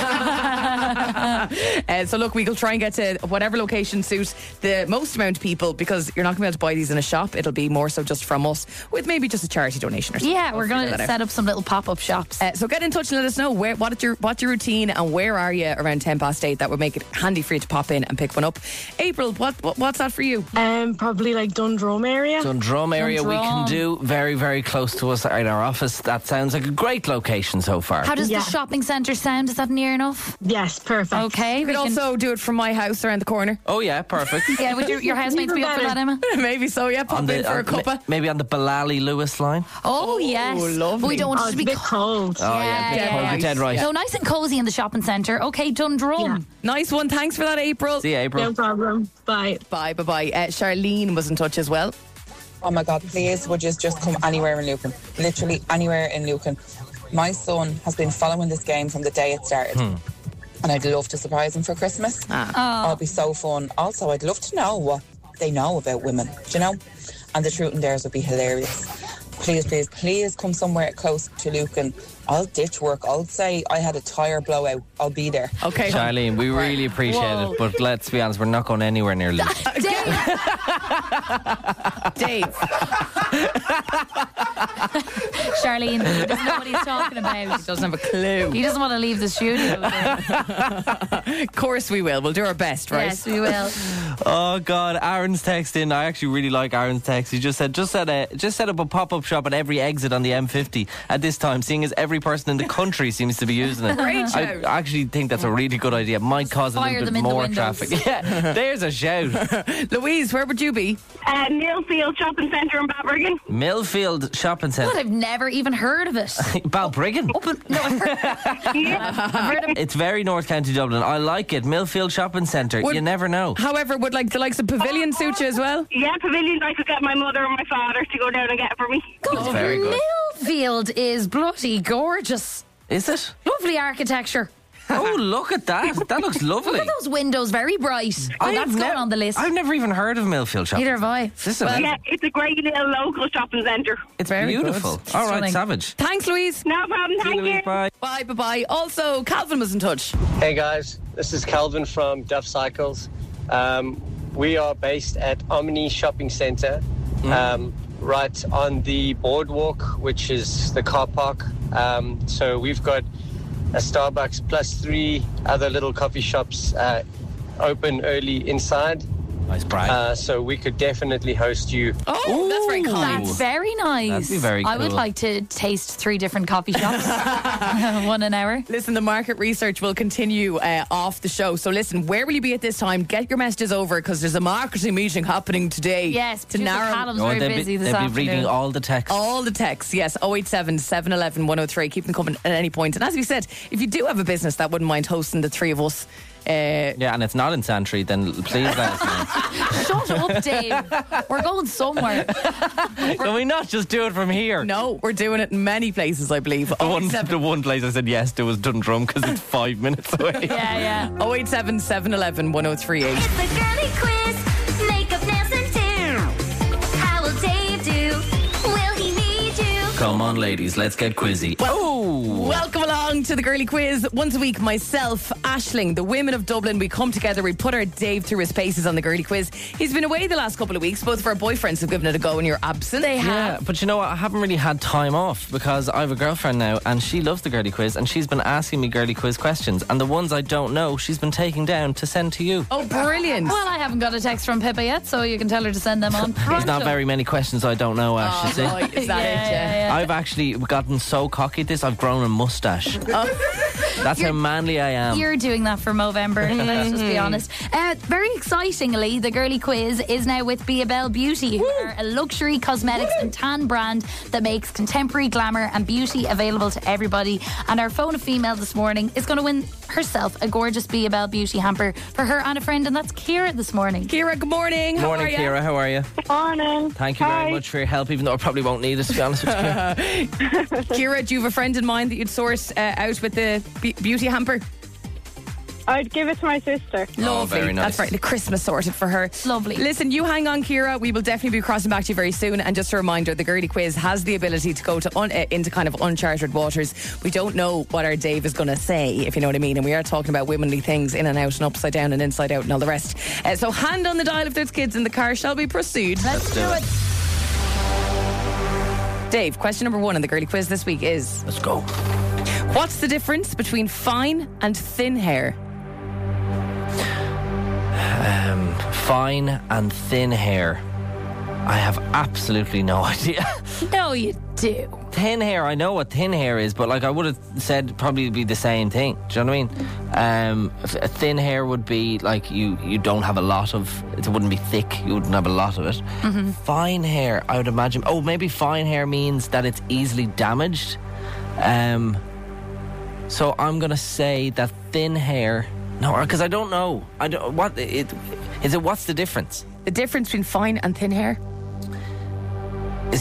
Uh, so look, we'll try and get to whatever location suits the most amount of people, because you're not going to be able to buy these in a shop. It'll be more so just from us, with maybe just a charity donation or something. Yeah, We'll we're going figure to that out. set up some little pop-up shops. Uh, so get in touch and let us know where, what your what's your routine and where are you around ten past eight. That would make it handy for you to pop in and pick one up. April, what, what what's that for you? Um, probably like Dundrum area. Dundrum area we can Dundrum. do very, very close to us in our office. That sounds like a great location so far. How does Yeah. the shopping centre sound? Is that near enough? Yes, perfect. Okay, You we could can. also do it from my house around the corner. Oh yeah, perfect. Yeah, would your, your housemates be up for that, Emma? Maybe so, yeah. Pop On in the- for a on- cuppa. ma- Maybe on the Ballally Lewis line. Oh, yes. lovely. But we don't want Oh, it it's to a be bit cold. Oh yeah, Yeah, yeah, yeah. you're dead right. So nice and cosy in the shopping centre. Okay, Dundrum. Nice one. Thanks for that, April. See you, April. No problem. Bye. Bye, bye, bye. Uh, Charlene was in touch as well. Oh my God, please would you just come anywhere in Lucan? Literally anywhere in Lucan. My son has been following this game from the day it started. Hmm. And I'd love to surprise him for Christmas. Ah. Oh, it'd be so fun. Also, I'd love to know what they know about women, do you know? And the truth and dares would be hilarious. Please, please, please come somewhere close to Lucan. I'll ditch work. I'll say I had a tyre blowout. I'll be there. Okay. Charlene, we really appreciate Whoa. it, but let's be honest, we're not going anywhere near Lucan. Dave. Charlene, he doesn't know what he's talking about. He doesn't have a clue. He doesn't want to leave the studio. Of course we will. We'll do our best, right? Yes, we will. Oh God, Aaron's texting. I actually really like Aaron's text. He just said, just set a, just set up a pop-up shop at every exit on the M fifty at this time, seeing as every person in the country seems to be using it. Great I shout. actually think that's a really good idea. Might cause a Fire little them bit in the more windows. traffic. Yeah, there's a shout. Louise, where would you be? Uh, Millfield Shopping Centre in Balbriggan. Millfield Shopping What? Centre. I've never even heard of it. Balbriggan. No, I've heard, Yeah. I've heard of It's very North County Dublin. I like it. Millfield Shopping Centre. Would- You never know. However, would like the likes of Pavilion suit you as well? Yeah, Pavilion. I could get my mother and my father to go down and get it for me. That's very good. Millfield is bloody gorgeous. Is it? Lovely architecture. Oh, look at that. That looks lovely. Look at those windows, very bright. Oh, I that's have going nev- on the list. I've never even heard of Millfield Shopping. Neither have I. This is amazing. Yeah, it's a great little local shopping centre. It's Very beautiful. good. All right, Stunning. savage. Thanks, Louise. No problem. Thank you. Bye. Bye, bye, bye. Also, Calvin was in touch. Hey guys, this is Calvin from Duff Cycles. Um, we are based at Omni Shopping Centre, um, right on the boardwalk, which is the car park. Um, so we've got a Starbucks plus three other little coffee shops uh, open early inside. Nice brag. Uh, so we could definitely host you. Oh, that's very kind. That's very nice. That'd be very I would cool. like to taste three different coffee shops. One an hour. Listen, the market research will continue uh, off the show. So listen, where will you be at this time? Get your messages over because there's a marketing meeting happening today. Yes, to producer narrow Callum's Oh, very they'll busy be, this they'll afternoon. be reading all the texts. all the texts. Yes, oh eight seven, seven one one, one oh three. Keep them coming at any point. And as we said, if you do have a business that wouldn't mind hosting the three of us, uh, Yeah, and it's not in Santry, then please let us know. Shut up, Dave. We're going somewhere. Can we not just do it from here? no, we're doing it in many places, I believe. The one, the one place I said yes to was Dundrum because it's five minutes away. Yeah, yeah. oh eight seven, seven one one, one oh three eight. It's the girly quiz. Makeup, nails, and do. How will Dave do? Will he need you? Come on, ladies, let's get quizzy. Oh! Welcome along to the girly quiz. Once a week, myself, Aisling, the women of Dublin, we come together, we put our Dave through his paces on the girly quiz. He's been away the last couple of weeks. Both of our boyfriends have given it a go in your absence. They Yeah, but you know what? I haven't really had time off because I have a girlfriend now and she loves the girly quiz and she's been asking me girly quiz questions and the ones I don't know she's been taking down to send to you. Oh, brilliant. Well, I haven't got a text from Pippa yet, so you can tell her to send them on. There's not very many questions I don't know, Ash, you see. Oh, right, is that Yeah, it, yeah? yeah, yeah. I've actually gotten so cocky at this, I've grown a moustache. That's how You're- manly I am. You're doing that for Movember, let's just be honest. Uh, very excitingly, the girly quiz is now with Be A Belle Beauty, who are a luxury cosmetics and tan brand that makes contemporary glamour and beauty available to everybody. And our phone a female this morning is going to win herself a gorgeous Be A Belle Beauty hamper for her and a friend, and that's Ciara this morning. Ciara, good morning. How Morning, are ya? Ciara. How are you? Morning. Thank you Hi. very much for your help, even though I probably won't need it, to be honest with you. Ciara, do you have a friend in mind that you'd sort uh, out with the be- beauty hamper? I'd give it to my sister. Oh, very nice. That's right, the Christmas sorted for her. Lovely. Listen, you hang on, Ciara. We will definitely be crossing back to you very soon. And just a reminder, the girly quiz has the ability to go to un- uh, into kind of uncharted waters. We don't know what our Dave is going to say, if you know what I mean. And we are talking about womanly things in and out and upside down and inside out and all the rest. Uh, so hand on the dial if there's kids in the car. Shall we proceed? Let's do it. Dave, question number one in the girly quiz this week is... Let's go. What's the difference between fine and thin hair? Um, fine and thin hair. I have absolutely no idea. No, you do. Thin hair, I know what thin hair is, but like I would have said probably it'd be the same thing. Do you know what I mean? Um, f- thin hair would be like you, you don't have a lot of, it wouldn't be thick, you wouldn't have a lot of it. Mm-hmm. Fine hair, I would imagine, oh, maybe fine hair means that it's easily damaged. Um, so I'm going to say that thin hair, no, because I don't know. I don't, what, it, is it, what's the difference? The difference between fine and thin hair?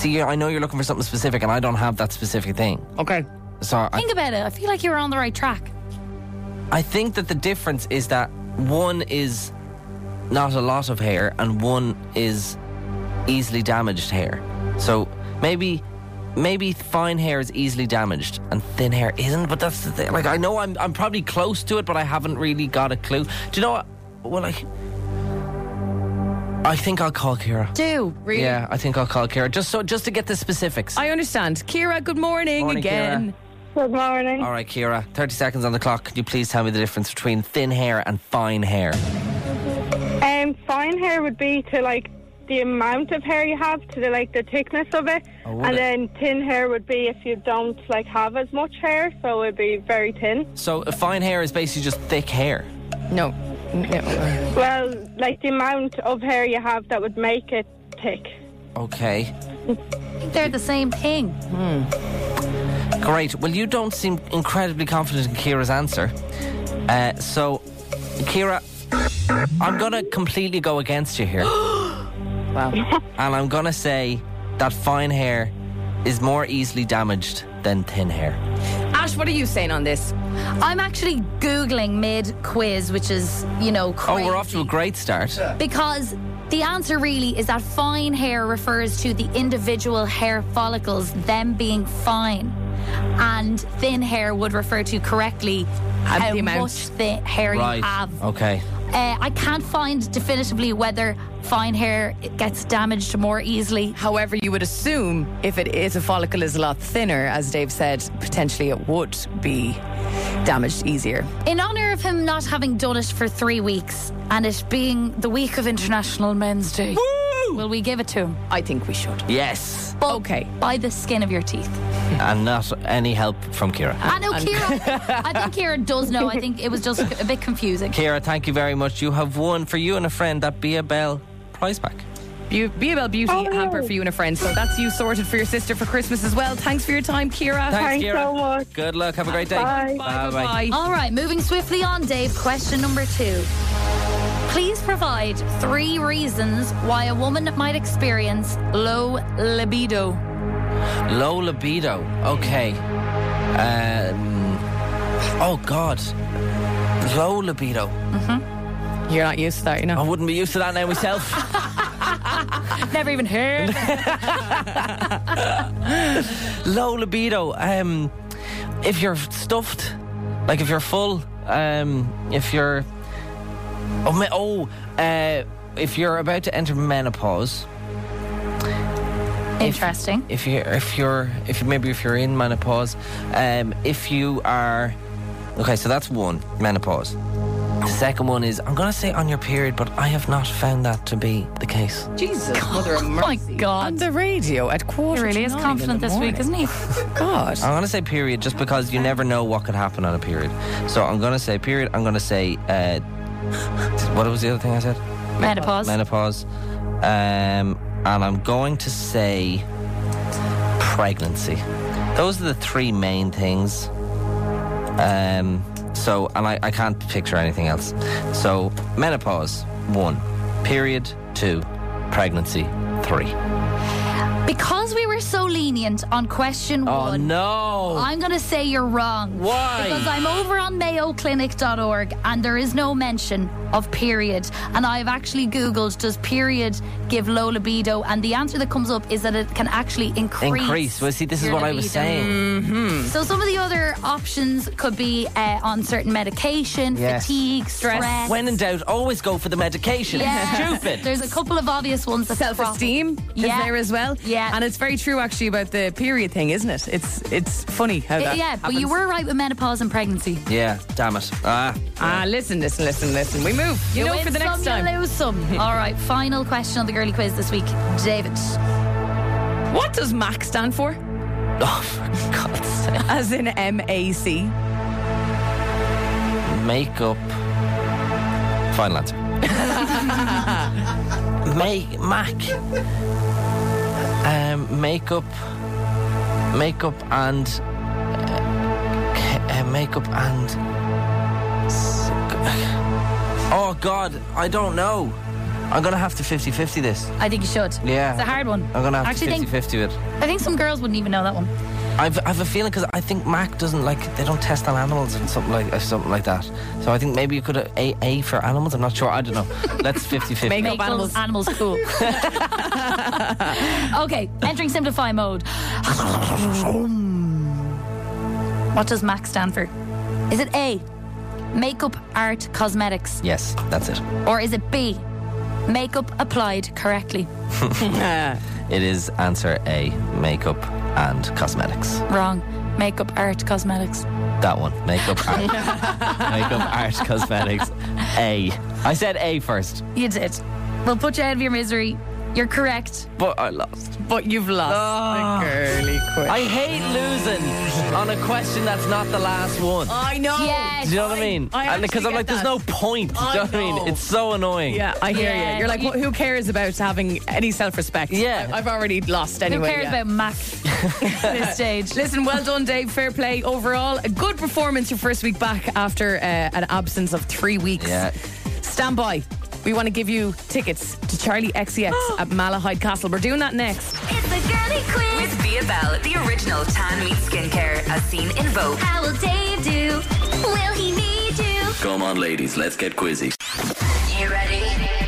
See, I know you're looking for something specific, and I don't have that specific thing. Okay. So I, Think about it. I feel like you were on the right track. I think that the difference is that one is not a lot of hair, and one is easily damaged hair. So maybe, maybe fine hair is easily damaged, and thin hair isn't. But that's the thing. Like, I know I'm, I'm probably close to it, but I haven't really got a clue. Do you know what? Well, like, I think I'll call Ciara. Do really? Yeah, I think I'll call Ciara just so just to get the specifics. I understand. Ciara, good morning, Morning, again. Good morning. All right, Ciara, thirty seconds on the clock. Can you please tell me the difference between thin hair and fine hair? Um, fine hair would be to like the amount of hair you have, to the like the thickness of it, Oh, would and it? then thin hair would be if you don't like have as much hair, so it would be very thin. So uh, fine hair is basically just thick hair. No. no. Well, like the amount of hair you have that would make it thick. Okay. I think they're the same thing. Great. Well, you don't seem incredibly confident in Ciara's answer. Uh, so, Ciara, I'm going to completely go against you here. Wow. And I'm going to say that fine hair is more easily damaged than thin hair. Ash, what are you saying on this? I'm actually Googling mid-quiz, which is, you know, crazy. Oh, we're off to a great start. Because the answer really is that fine hair refers to the individual hair follicles, them being fine. And thin hair would refer to correctly And how the amount. much thin hair Right. you have. Okay. Uh, I can't find definitively whether fine hair gets damaged more easily. However, you would assume if it is a follicle is a lot thinner, as Dave said, potentially it would be damaged easier. In honour of him not having done it for three weeks and it being the week of International Men's Day, will we give it to him? I think we should. Yes. But Okay. by the skin of your teeth. And not any help from Ciara. I know Ciara. I think Ciara does know. I think it was just a bit confusing. Ciara, thank you very much. You have won for you and a friend that Be a Bell prize pack. Be- Be a Bell Beauty Oh, no. hamper for you and a friend. So that's you sorted for your sister for Christmas as well. Thanks for your time, Ciara. Thanks, Thanks Ciara. so much. Good luck. Have a great day. Bye. Bye, bye, bye. All right, moving swiftly on, Dave. Question number two. Please provide three reasons why a woman might experience low libido. Low libido. Okay. Um, oh, God. Low libido. You're not used to that, you know. I wouldn't be used to that now myself. Never even heard. Low libido. Um, if you're stuffed, like if you're full, um, if you're, oh, me- oh uh, if you're about to enter menopause. Interesting. If you, if you're, if maybe if you're in menopause, um, if you are, okay, so that's one, menopause. The second one is, I'm going to say on your period, but I have not found that to be the case. Jesus, Mother of Oh my Mercy. God. On the radio at quarter He really to is nine confident in the this week, morning. isn't he? God. I'm going to say period just because you never know what could happen on a period. So I'm going to say period. I'm going to say, uh, what was the other thing I said? Menopause. Menopause. Um, and I'm going to say pregnancy. Those are the three main things. Um, so, and I, I can't picture anything else. So, menopause, one. Period, two. Pregnancy, three. Because we were so lenient on question Oh, one, no. I'm going to say you're wrong. Why? Because I'm over on mayo clinic dot org and there is no mention of period. And I've actually Googled, does period give low libido? And the answer that comes up is that it can actually increase. Increase. Well, see, this is your what I was libido. saying. Mm-hmm. So some of the other options could be uh, on certain medication, Yes. fatigue, stress. When in doubt, always go for the medication. Yeah. Stupid. There's a couple of obvious ones. That's Self-esteem prob- is Yeah. there as well. Yeah. And it's very true actually about the period thing, isn't it? It's it's funny how that yeah, but you happens. were right with menopause and pregnancy. Yeah, damn it. Ah. Ah, listen, listen, listen, listen. We move. You, know win for the next some, time. You lose some. All right, final question on the girly quiz this week. David. What does M A C stand for? Oh, for God's sake. As in M A C. Makeup. Final answer. Make Mac. Um, makeup. Makeup and. Uh, uh, makeup and. Oh God, I don't know. I'm going to have to fifty-fifty this. I think you should. Yeah. It's a hard one. I'm going to have Actually to think- fifty-fifty it. I think some girls wouldn't even know that one. I've, I've a feeling because I think Mac doesn't like, they don't test on animals and something like uh, something like that. So I think maybe you could have A, A for animals. I'm not sure. I don't know. Let's fifty-fifty. Make Make up those animals. animals cool. Okay, entering simplify mode. What does MAC stand for? Is it A, makeup, art, cosmetics? Yes, that's it. Or is it B, makeup applied correctly? It is answer A, makeup and cosmetics. Wrong. Makeup, art, cosmetics. That one, makeup, art, makeup, art, cosmetics. A. I said A first, You did. We'll put you out of your misery. You're correct. but I lost. But you've lost Oh. the girly quiz. I hate losing on a question that's not the last one. I know. Yes. Do you know what I mean? I And because actually I'm like, get there's that. no point. Do you I know what I mean? know. It's so annoying. Yeah, I hear Yeah. you. You're like, well, who cares about having any self-respect? Yeah. I- I've already lost anyway. Who cares yeah. about Mac at this stage? Listen, well done, Dave. Fair play overall. A good performance your first week back after uh, an absence of three weeks. Yeah. Stand by. We want to give you tickets to Charlie X C X at Malahide Castle. We're doing that next. It's the girly quiz with Bia Bell, the original tan meat skincare as seen in Vogue. How will Dave do? Will he need you? Come on, ladies, let's get quizzy. You ready?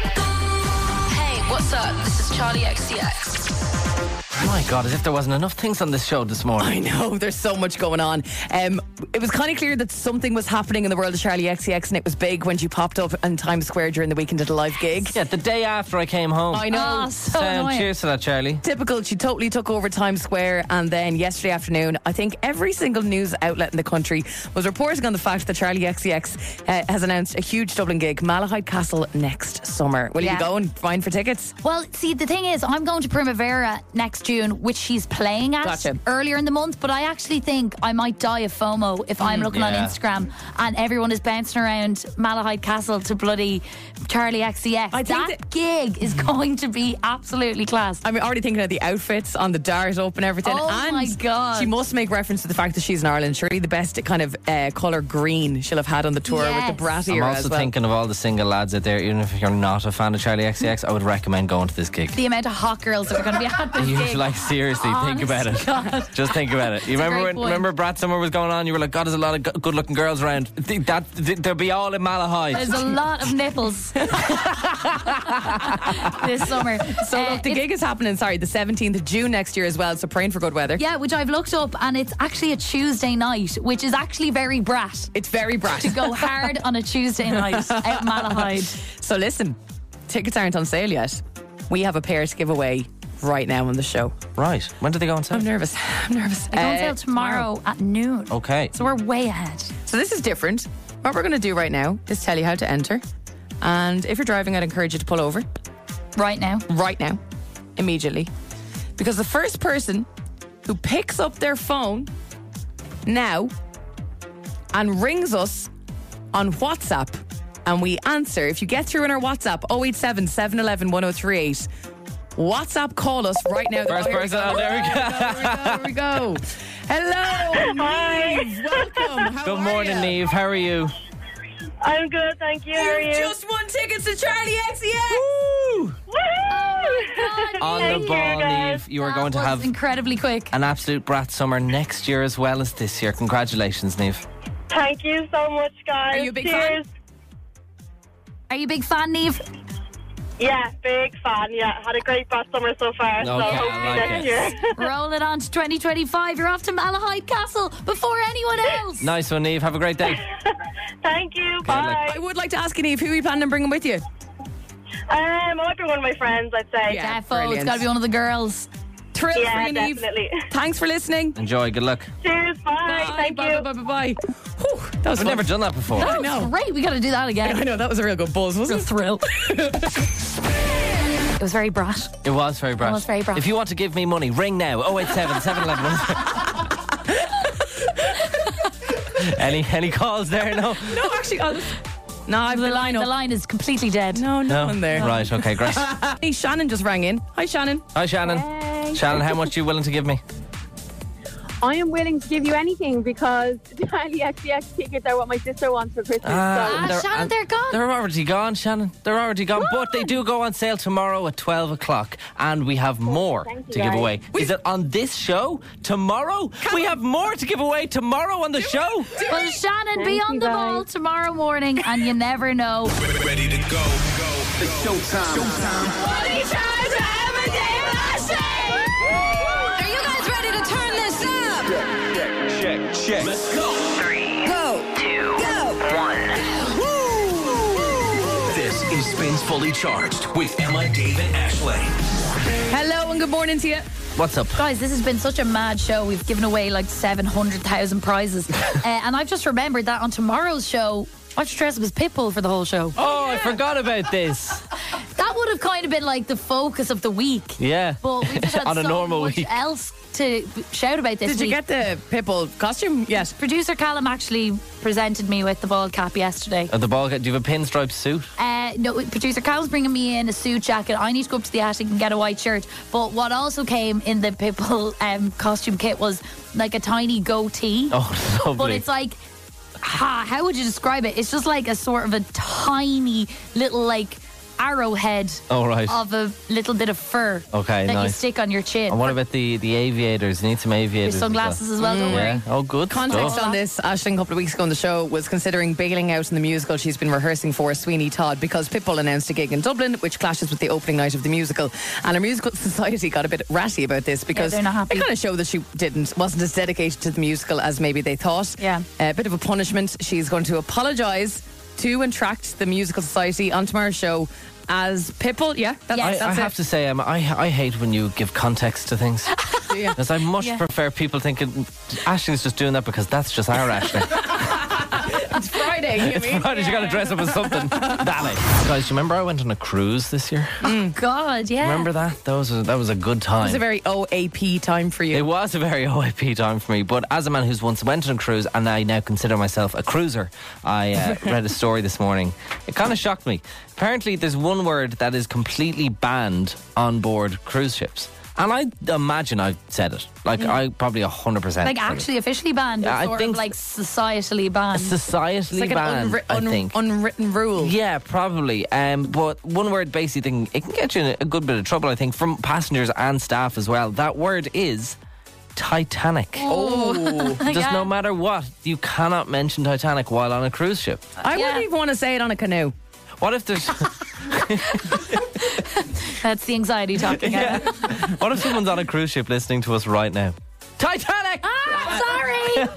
Hey, what's up? This is Charlie X C X. My God, as if there wasn't enough things on this show this morning. I know, there's so much going on. Um, it was kind of clear that something was happening in the world of Charlie X C X, and it was big when she popped up in Times Square during the weekend at a live gig. Yeah, the day after I came home. I know. Oh, so Sound, annoying. cheers to that, Charlie. Typical, she totally took over Times Square, and then yesterday afternoon, I think every single news outlet in the country was reporting on the fact that Charlie X C X uh, has announced a huge Dublin gig, Malahide Castle, next summer. Will you Yeah. be going? Fine for tickets? Well, see, the thing is, I'm going to Primavera next June, which she's playing at Gotcha. earlier in the month, but I actually think I might die of FOMO if I'm looking on yeah. Instagram and everyone is bouncing around Malahide Castle to bloody Charlie X C X. I think that gig is going to be absolutely class. I'm already thinking of the outfits on the dart up and everything. Oh and my God. she must make reference to the fact that she's in Ireland. Surely the best kind of uh, colour green she'll have had on the tour Yes. with the brat I'm era also as well. thinking of all the single lads out there, even if you're not a fan of Charlie X C X, I would recommend going to this gig. The amount of hot girls that are going to be at this You gig. like seriously think about it. God. Just think about it. You It's a remember great when point. remember Brat Summer was going on? You were like, God, there's a lot of good looking girls around. Think that th- they'll be all in Malahide. There's a lot of nipples this summer. So Uh, look, the it's- gig is happening, sorry, the seventeenth of June next year as well, so praying for good weather. Yeah, which I've looked up, and it's actually a Tuesday night, which is actually very brat. It's very brat. To go hard on a Tuesday night out Malahide. So listen, tickets aren't on sale yet. We have a pair to give away right now on the show. Right. When do they go on sale? I'm nervous. I'm nervous. They go on Uh, sale tomorrow, at noon. Okay. So we're way ahead. So this is different. What we're going to do right now is tell you how to enter. And if you're driving, I'd encourage you to pull over. Right now. Right now. Immediately. Because the first person who picks up their phone now and rings us on WhatsApp and we answer, if you get through in our WhatsApp, oh eight seven, seven one one, one oh three eight, WhatsApp call us right now. First Oh, here we person. go. Oh, there we go. Here we go. Here we go. Hello, Neve. Welcome. How Good are morning, ya? Neve. How are you? I'm good, thank you. How are you? Just won tickets to Charlie X C X. Woo! Woohoo! On Thank the ball, you, guys. Neve. You are That going to was have incredibly quick. an absolute Brat Summer next year as well as this year. Congratulations, Neve. Thank you so much, guys. Are you a big Cheers. fan? Are you a big fan, Neve? Yeah, big fan. Yeah, had a great bad summer so far. so Okay, I hopefully like next it. year. Roll it on to twenty twenty-five. You're off to Malahide Castle before anyone else. Nice one, Neve. Have a great day. Thank you. luck. Bye. I would like to ask you, Neve, who are you planning on bringing with you? Um, I might bring one of my friends, I'd say. Yeah. Defo, it's brilliant. got to be one of the girls. Thrilled Yeah, for you, Neve. definitely. Thanks for listening. Enjoy. Good luck. Cheers. Bye. Thank bye, you. Bye, bye, bye, bye. Whew, that was We've fun. never done that before. I know. Great, we got to do that again. I know, that was a real good buzz, wasn't Real thrill. It was very brat. It was very bright. It was very bright. If you want to give me money, ring now. oh eight seven, seven one one. Any any calls there? No. it? No, actually, I'll just... No, I've The the line, line the line is completely dead. No, no, one there. Right. Okay. Great. Hey, Shannon just rang in. Hi, Shannon. Hi, Shannon. Shannon, how much are you willing to give me? I am willing to give you anything because the AliExpress tickets are what my sister wants for Christmas. Ah, so. they're- Shannon, and they're gone. They're already gone, Shannon. They're already gone. But they do go on sale tomorrow at twelve o'clock. And we have more thank you, to give guys. away. Is it on this show? Tomorrow? we have more to give away tomorrow on the show. Well, Shannon, be Thank on you, the guys. ball tomorrow morning, and you never know. Ready to go, go. It's showtime. Fully charged with Emma, David, Ashley. Are you guys ready to turn this up? Check, check. Let's go. Three, go, two, go, one. This is Spins Fully Charged with Emma, Dave, and Ashley. Hello and good morning to you. What's up? Guys, this has been such a mad show. We've given away like seven hundred thousand prizes. uh, and I've just remembered that on tomorrow's show, I should dress up as Pitbull for the whole show. Oh, I forgot about this. That would have kind of been like the focus of the week. Yeah. But we've just had On a so normal much week. else to shout about this Did you week. get the Pitbull costume? Yes. Producer Callum actually presented me with the bald cap yesterday. At the ball, do you have a pinstripe suit? Uh, no, producer Callum's bringing me in a suit jacket. I need to go up to the attic and get a white shirt. But what also came in the Pitbull um, costume kit was like a tiny goatee. Oh, lovely. But it's like, ha, how would you describe it? It's just like a sort of a tiny little like arrowhead Oh, right. of a little bit of fur Okay, that you nice. stick on your chin. And what about the, the aviators? You need some aviators. Your sunglasses as well, don't Yeah. worry. Oh, good Context stuff. on this, Aisling, a couple of weeks ago on the show, was considering bailing out in the musical she's been rehearsing for, Sweeney Todd, because Pitbull announced a gig in Dublin, which clashes with the opening night of the musical. And her musical society got a bit ratty about this because they're not happy. it kind of showed that she didn't, wasn't as dedicated to the musical as maybe they thought. Yeah. A bit of a punishment. She's going to apologise to Entract, the musical society, on tomorrow's show as Pitbull. Yeah, that's, I, that's I it. have to say, um, I I hate when you give context to things. Yeah. Because I much Yeah. prefer people thinking Ashley's just doing that because that's just our Ashley. It's Friday. you It's mean? Friday, you got to dress up as something. Damn it. Guys, do you remember I went on a cruise this year? God, yeah. Remember that? That was a, that was a good It time. was a very O A P time for you. It was a very O A P time for me, but as a man who's once went on a cruise and I now consider myself a cruiser, I uh, read a story this morning. It kind of shocked me. Apparently, there's one word that is completely banned on board cruise ships. And I imagine I've said it. Like, I probably one hundred percent. Like said it. actually officially banned, or Yeah, I sort think of like societally banned. Societally It's like banned, an unwri- I un- think. unwritten rule. Yeah, probably. Um, but one word basically thing, it can get you in a good bit of trouble, I think, from passengers and staff as well. That word is Titanic. Oh. Just Yeah. no matter what, you cannot mention Titanic while on a cruise ship. I Yeah. wouldn't even want to say it on a canoe. What if there's That's the anxiety talking. yeah. What if someone's on a cruise ship listening to us right now? Titanic! Ah, sorry.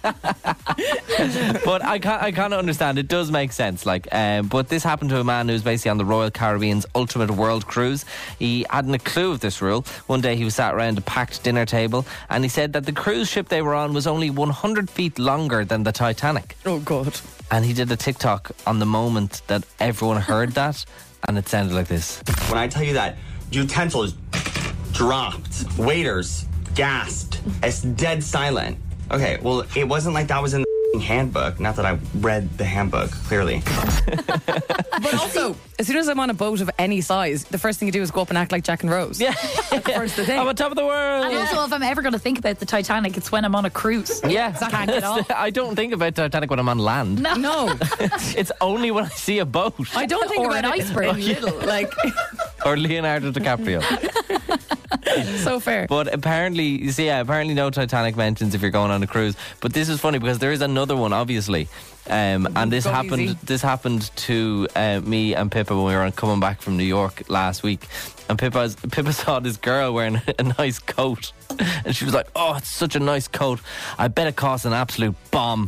But I can't, I kind of understand. It does make sense. Like, um, but this happened to a man who's basically on the Royal Caribbean's Ultimate World Cruise. He hadn't a clue of this rule. One day he was sat around a packed dinner table, and he said that the cruise ship they were on was only one hundred feet longer than the Titanic. Oh, God. And he did a TikTok on the moment that everyone heard that, and it sounded like this. When I tell you that utensils dropped, waiters gasped, it's dead silent. Okay, well, it wasn't like that was in the handbook. Not that I read the handbook, clearly. But also, as soon as I'm on a boat of any size, the first thing you do is go up and act like Jack and Rose. Yeah. First the thing. I'm on top of the world. And also, if I'm ever going to think about the Titanic, it's when I'm on a cruise. Yeah, I can't get off. I don't think about Titanic when I'm on land. No. No. It's only when I see a boat. I don't think Or about an it iceberg. in little. Like, Or Leonardo DiCaprio. so fair. But apparently, you see, yeah, apparently no Titanic mentions if you're going on a cruise. But this is funny because there is another one, obviously. Um, and this Go happened. easy. This happened to uh, me and Pippa when we were coming back from New York last week. And Pippa, Pippa saw this girl wearing a nice coat, and she was like, "Oh, it's such a nice coat. I bet it costs an absolute bomb."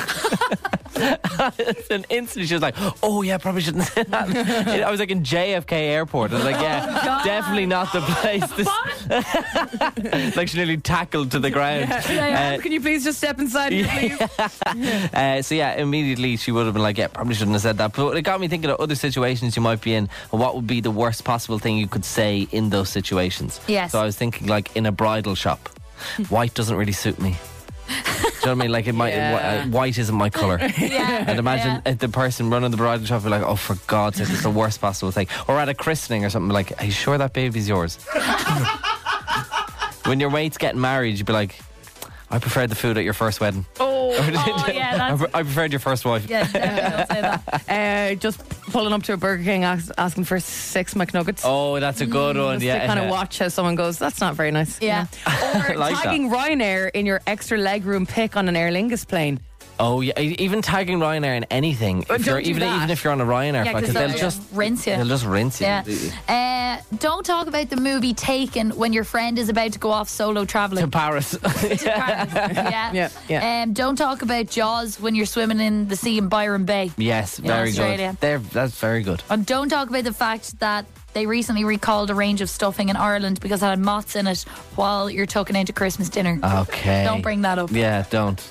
And instantly she was like, "Oh yeah, probably shouldn't say that." I was like in J F K Airport. I was like, "Yeah, God. definitely not the place." This, like she nearly tackled to the ground. Yeah, Uh, can you please just step inside here, please? uh, so yeah, immediately she would have been like, "Yeah, probably shouldn't have said that." But it got me thinking of other situations you might be in, and what would be the worst possible thing you could say in those situations. Yes. So I was thinking, like in a bridal shop, white doesn't really suit me. Do you know what I mean? Like it might, Yeah. uh, white isn't my colour. Yeah. And imagine Yeah. if the person running the bridal shop would be like, "Oh, for God's sake, it's the worst possible thing." Or at a christening or something, like, "Are you sure that baby's yours?" When your mate's getting married, you'd be like, I preferred the food at your first wedding. Oh, oh yeah, I, that's pre- I preferred your first wife. yeah, definitely don't say that. Uh, just pulling up to a Burger King ask, asking for six McNuggets. Oh, that's a good one. Just Yeah, to kind of yeah. watch how someone goes, that's not very nice. Yeah. Or Like that. tagging Ryanair in your extra legroom pick on an Aer Lingus plane. Oh yeah, e- even tagging Ryanair in anything. Oh, If don't you're, do even that. even if you're on a Ryanair Yeah, flight, 'cause they'll they'll just rinse you. They'll just rinse you. Yeah. Uh, don't talk about the movie Taken when your friend is about to go off solo traveling. To Paris. yeah. Yeah, yeah. Um, don't talk about Jaws when you're swimming in the sea in Byron Bay. Yes, In very Australia. good. They're, that's very good. And don't talk about the fact that they recently recalled a range of stuffing in Ireland because it had moths in it while you're tucking into Christmas dinner. Okay. Don't bring that up. Yeah, don't.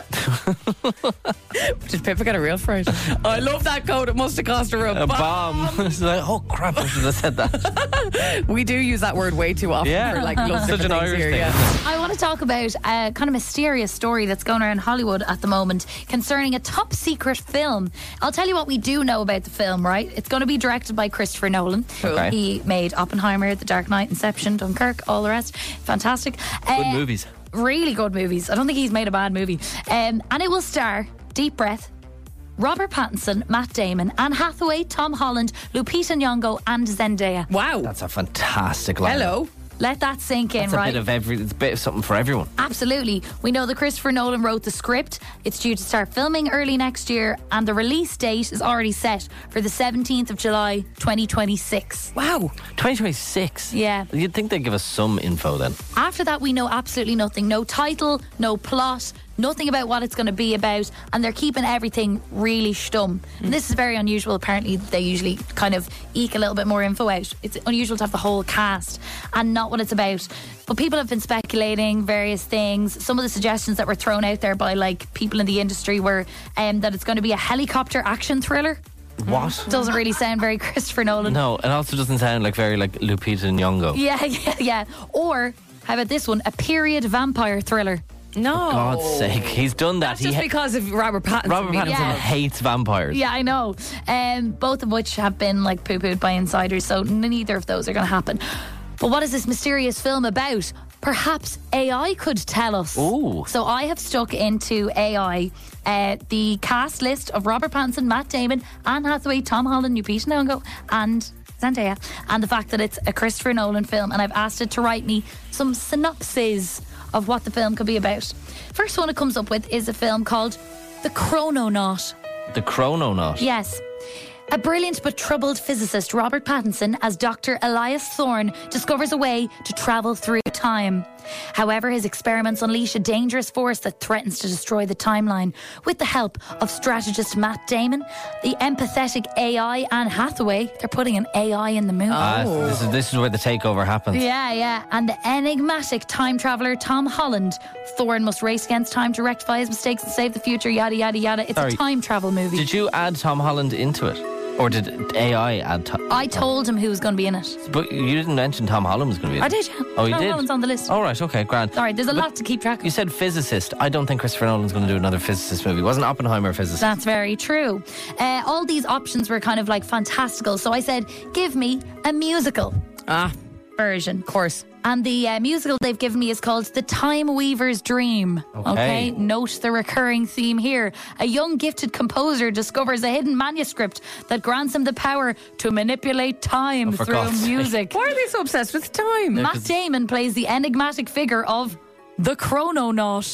Did Pippa get a real fright? Oh, I love that code. It must have cost her a, A bomb. It's like, oh crap, I should have said that. We do use that word way too often Yeah. for like lots of Such an different things Irish here, thing. yeah. I want to talk about a kind of mysterious story that's going around Hollywood at the moment concerning a top secret film. I'll tell you what we do know about the film, right? It's going to be directed by Christopher Nolan. Okay. He made Oppenheimer, The Dark Knight, Inception, Dunkirk, all the rest. Fantastic. Good Uh, movies. Really good movies. I don't think he's made a bad movie. Um, and it will star, deep breath, Robert Pattinson, Matt Damon, Anne Hathaway, Tom Holland, Lupita Nyong'o, and Zendaya. Wow. That's a fantastic line. Hello. Let that sink in, That's a right? bit of every. It's a bit of something for everyone. Absolutely. We know that Christopher Nolan wrote the script. It's due to start filming early next year, and the release date is already set for the seventeenth of July, twenty twenty-six. Wow. twenty twenty-six. Yeah. You'd think they'd give us some info then. After that, we know absolutely nothing. No title, no plot, nothing about what it's going to be about, and they're keeping everything really stum. And this is very unusual. Apparently, they usually kind of eke a little bit more info out. It's unusual to have the whole cast and not what it's about. But people have been speculating various things. Some of the suggestions that were thrown out there by like people in the industry were um, that it's going to be a helicopter action thriller. What? Doesn't really sound very Christopher Nolan. No, it also doesn't sound like very like Lupita Nyong'o. Yeah, yeah, yeah. Or how about this one? A period vampire thriller. No. For God's sake, he's done that. That's just ha- because of Robert Pattinson. Robert being- Pattinson Yeah. hates vampires. Yeah, I know. Um, both of which have been like poo-pooed by insiders, so neither of those are going to happen. But what is this mysterious film about? Perhaps A I could tell us. Ooh. So I have stuck into A I uh, the cast list of Robert Pattinson, Matt Damon, Anne Hathaway, Tom Holland, Lupita Nyong'o, and Zendaya, and the fact that it's a Christopher Nolan film, and I've asked it to write me some synopses of what the film could be about. First one it comes up with is a film called The Chrononaut. The Chrononaut. Yes. A brilliant but troubled physicist, Robert Pattinson, as Doctor Elias Thorne, discovers a way to travel through time. However, his experiments unleash a dangerous force that threatens to destroy the timeline. With the help of strategist Matt Damon, the empathetic A I Anne Hathaway, they're putting an A I in the movie. Ah, this is this is where the takeover happens. Yeah, yeah. And the enigmatic time traveller Tom Holland. Thorne must race against time to rectify his mistakes and save the future, yada, yada, yada. It's Sorry. a time travel movie. Did you add Tom Holland into it? Or did A I add Tom? I told him who was going to be in it. But you didn't mention Tom Holland was going to be in I it. did, yeah. Oh, you Tom did? Holland's on the list. All right, okay, grand. Sorry, there's a But lot to keep track of. You said physicist. I don't think Christopher Nolan's going to do another physicist movie. Wasn't Oppenheimer a physicist? That's very true. Uh, all these options were kind of like fantastical. So I said, give me a musical Ah, version. of course. And the uh, musical they've given me is called The Time Weaver's Dream. Okay. Note the recurring theme here. A young gifted composer discovers a hidden manuscript that grants him the power to manipulate time Oh, for through God's sake. music. Why are they so obsessed with time? Matt Damon plays the enigmatic figure of the Chrononaut.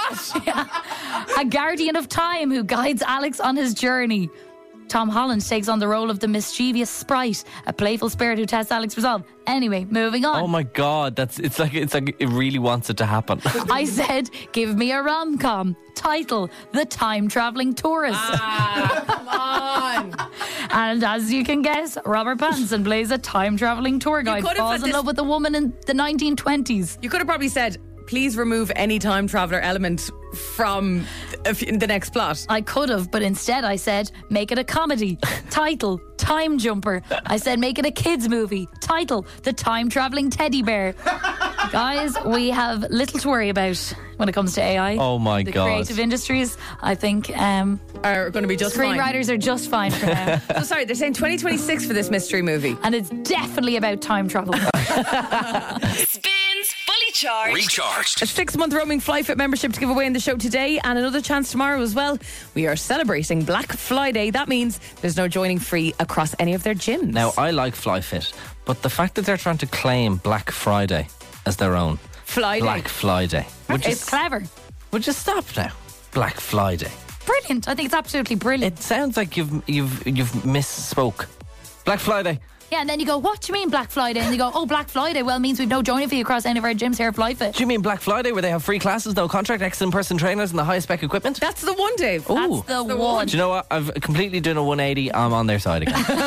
What? A guardian of time who guides Alex on his journey. Tom Holland takes on the role of the mischievous sprite, a playful spirit who tests Alex's resolve. Anyway, moving on. Oh my God, that's it's like it's like it really wants it to happen. I said, give me a rom-com. Title, The Time Travelling Tourist. Ah, come on. And as you can guess, Robert Pattinson plays a time-travelling tour guide, could have falls put in this- love with a woman in the nineteen twenties. You could have probably said, please remove any time traveller element from the next plot. I could have, but instead I said, make it a comedy. Title, Time Jumper. I said, make it a kids movie. Title, The Time Travelling Teddy Bear. Guys, we have little to worry about when it comes to A I. Oh my the God. creative industries, I think, um, Are going to be just fine. screenwriters are just fine for now. So sorry, they're saying twenty twenty-six for this mystery movie. And it's definitely about time travel. Spins Fully Charged. Recharged. A six-month roaming FlyFit membership to give away in the show today, and another chance tomorrow as well. We are celebrating Black Friday. That means there's no joining free across any of their gyms. Now, I like FlyFit, but the fact that they're trying to claim Black Friday as their own. Friday. Black Friday. Would you, It's clever. would you stop now? Black Friday. Brilliant. I think it's absolutely brilliant. It sounds like you've you've you've misspoke. Black Friday. Yeah, and then you go, what do you mean Black Friday? And they go, oh, Black Friday. Well, it means we've no joining fee across any of our gyms here at FlyFit. Do you mean Black Friday where they have free classes, no contract, excellent person trainers and the highest spec equipment? That's the one, Dave. Ooh. That's the one. Do you know what? I've completely done a one eighty. I'm on their side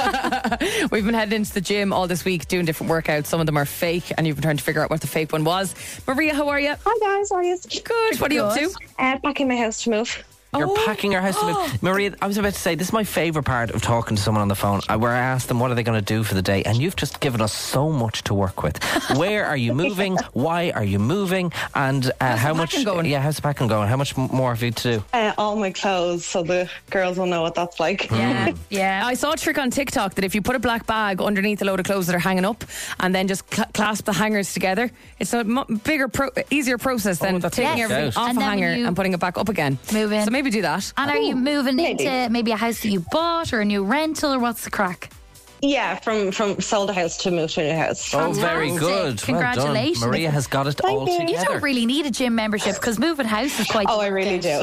again. We've been heading into the gym all this week doing different workouts. Some of them are fake, and you've been trying to figure out what the fake one was. Maria, how are you? Hi guys, how are you? Good. What are you up to? Uh, packing my house to move. You're packing our house to move. Maria, I was about to say, this is my favourite part of talking to someone on the phone, uh, where I ask them what are they going to do for the day, and you've just given us so much to work with. Where are you moving? Why are you moving? And uh, how much? going? Yeah, how's the packing going? How much m- more have you to do? Uh, all my clothes, so the girls will know what that's like. Yeah, yeah. I saw a trick on TikTok that if you put a black bag underneath a load of clothes that are hanging up, and then just cl- clasp the hangers together, it's a m- bigger, pro- easier process than that's taking yes. everything off And a then when hanger you and putting it back up again. Move in. So maybe do that. And are you moving maybe. into maybe a house that you bought or a new rental, or what's the crack? Yeah, from from sold a house to move to a new house. Oh, very Fantastic. good. Well done. Congratulations. Maria has got it all you. together. You don't really need a gym membership because moving house is quite. Oh, I really do.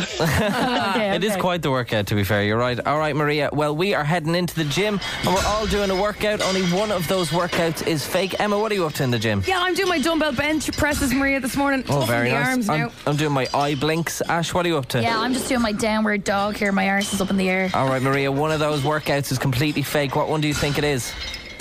okay, It is okay. quite the workout, to be fair. You're right. All right, Maria. Well, we are heading into the gym and we're all doing a workout. Only one of those workouts is fake. Emma, what are you up to in the gym? Yeah, I'm doing my dumbbell bench presses, Maria, this morning. Oh, Toughen very the nice. arms I'm, now. I'm doing my eye blinks. Ash, what are you up to? Yeah, I'm just doing my downward dog here. My arse is up in the air. All right, Maria. One of those workouts is completely fake. What one do you think it is?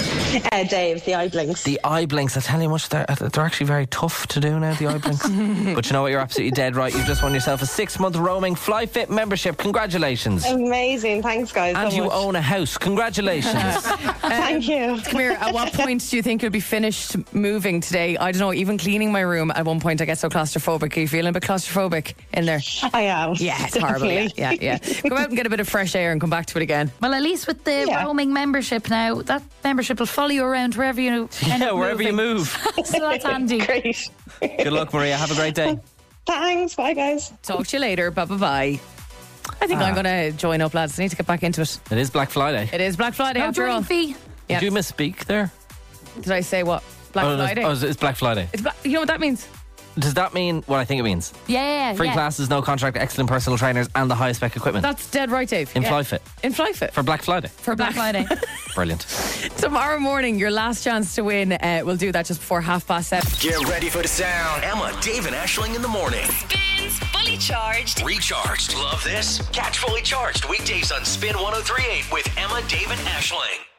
Uh, Dave, the eye blinks. The eye blinks. I tell you much, they're, they're actually very tough to do now, the eye blinks. But you know what? You're absolutely dead right. You've just won yourself a six-month roaming FlyFit membership. Congratulations. Amazing, thanks guys. And so you much. own a house. Congratulations. Thank you. Come here, at what point do you think you'll be finished moving today? I don't know, even cleaning my room, at one point I get so claustrophobic. Are you feeling a bit claustrophobic in there? I am. Yeah, it's horrible. Yeah, yeah, yeah. Go out and get a bit of fresh air and come back to it again. Well, at least with the Yeah. roaming membership now, that membership will follow you around wherever you end yeah, up wherever you moving. move. So that's handy. Great. Good luck, Maria. Have a great day. Thanks. Bye, guys. Talk to you later. Bye bye bye. I think Ah. I'm going to join up, lads. I need to get back into it. It is Black Friday. It is Black Friday No after joining all. fee. Yeah. Did you misspeak there? Did I say what? Black oh, Friday? Oh, it's Black Friday. It's Bla- you know what that means? Does that mean what I think it means? Yeah, Free yeah. classes, no contract, excellent personal trainers, and the highest spec equipment. That's dead right, Dave. In yeah. FlyFit. In FlyFit. For Black Friday. For Black Friday. Brilliant. Tomorrow morning, your last chance to win. Uh, we'll do that just before half past seven. Get ready for the sound. Emma, Dave, and Ashling in the morning. Spins Fully Charged. Recharged. Love this? Catch Fully Charged weekdays on Spin one oh three point eight with Emma, Dave, and Ashling.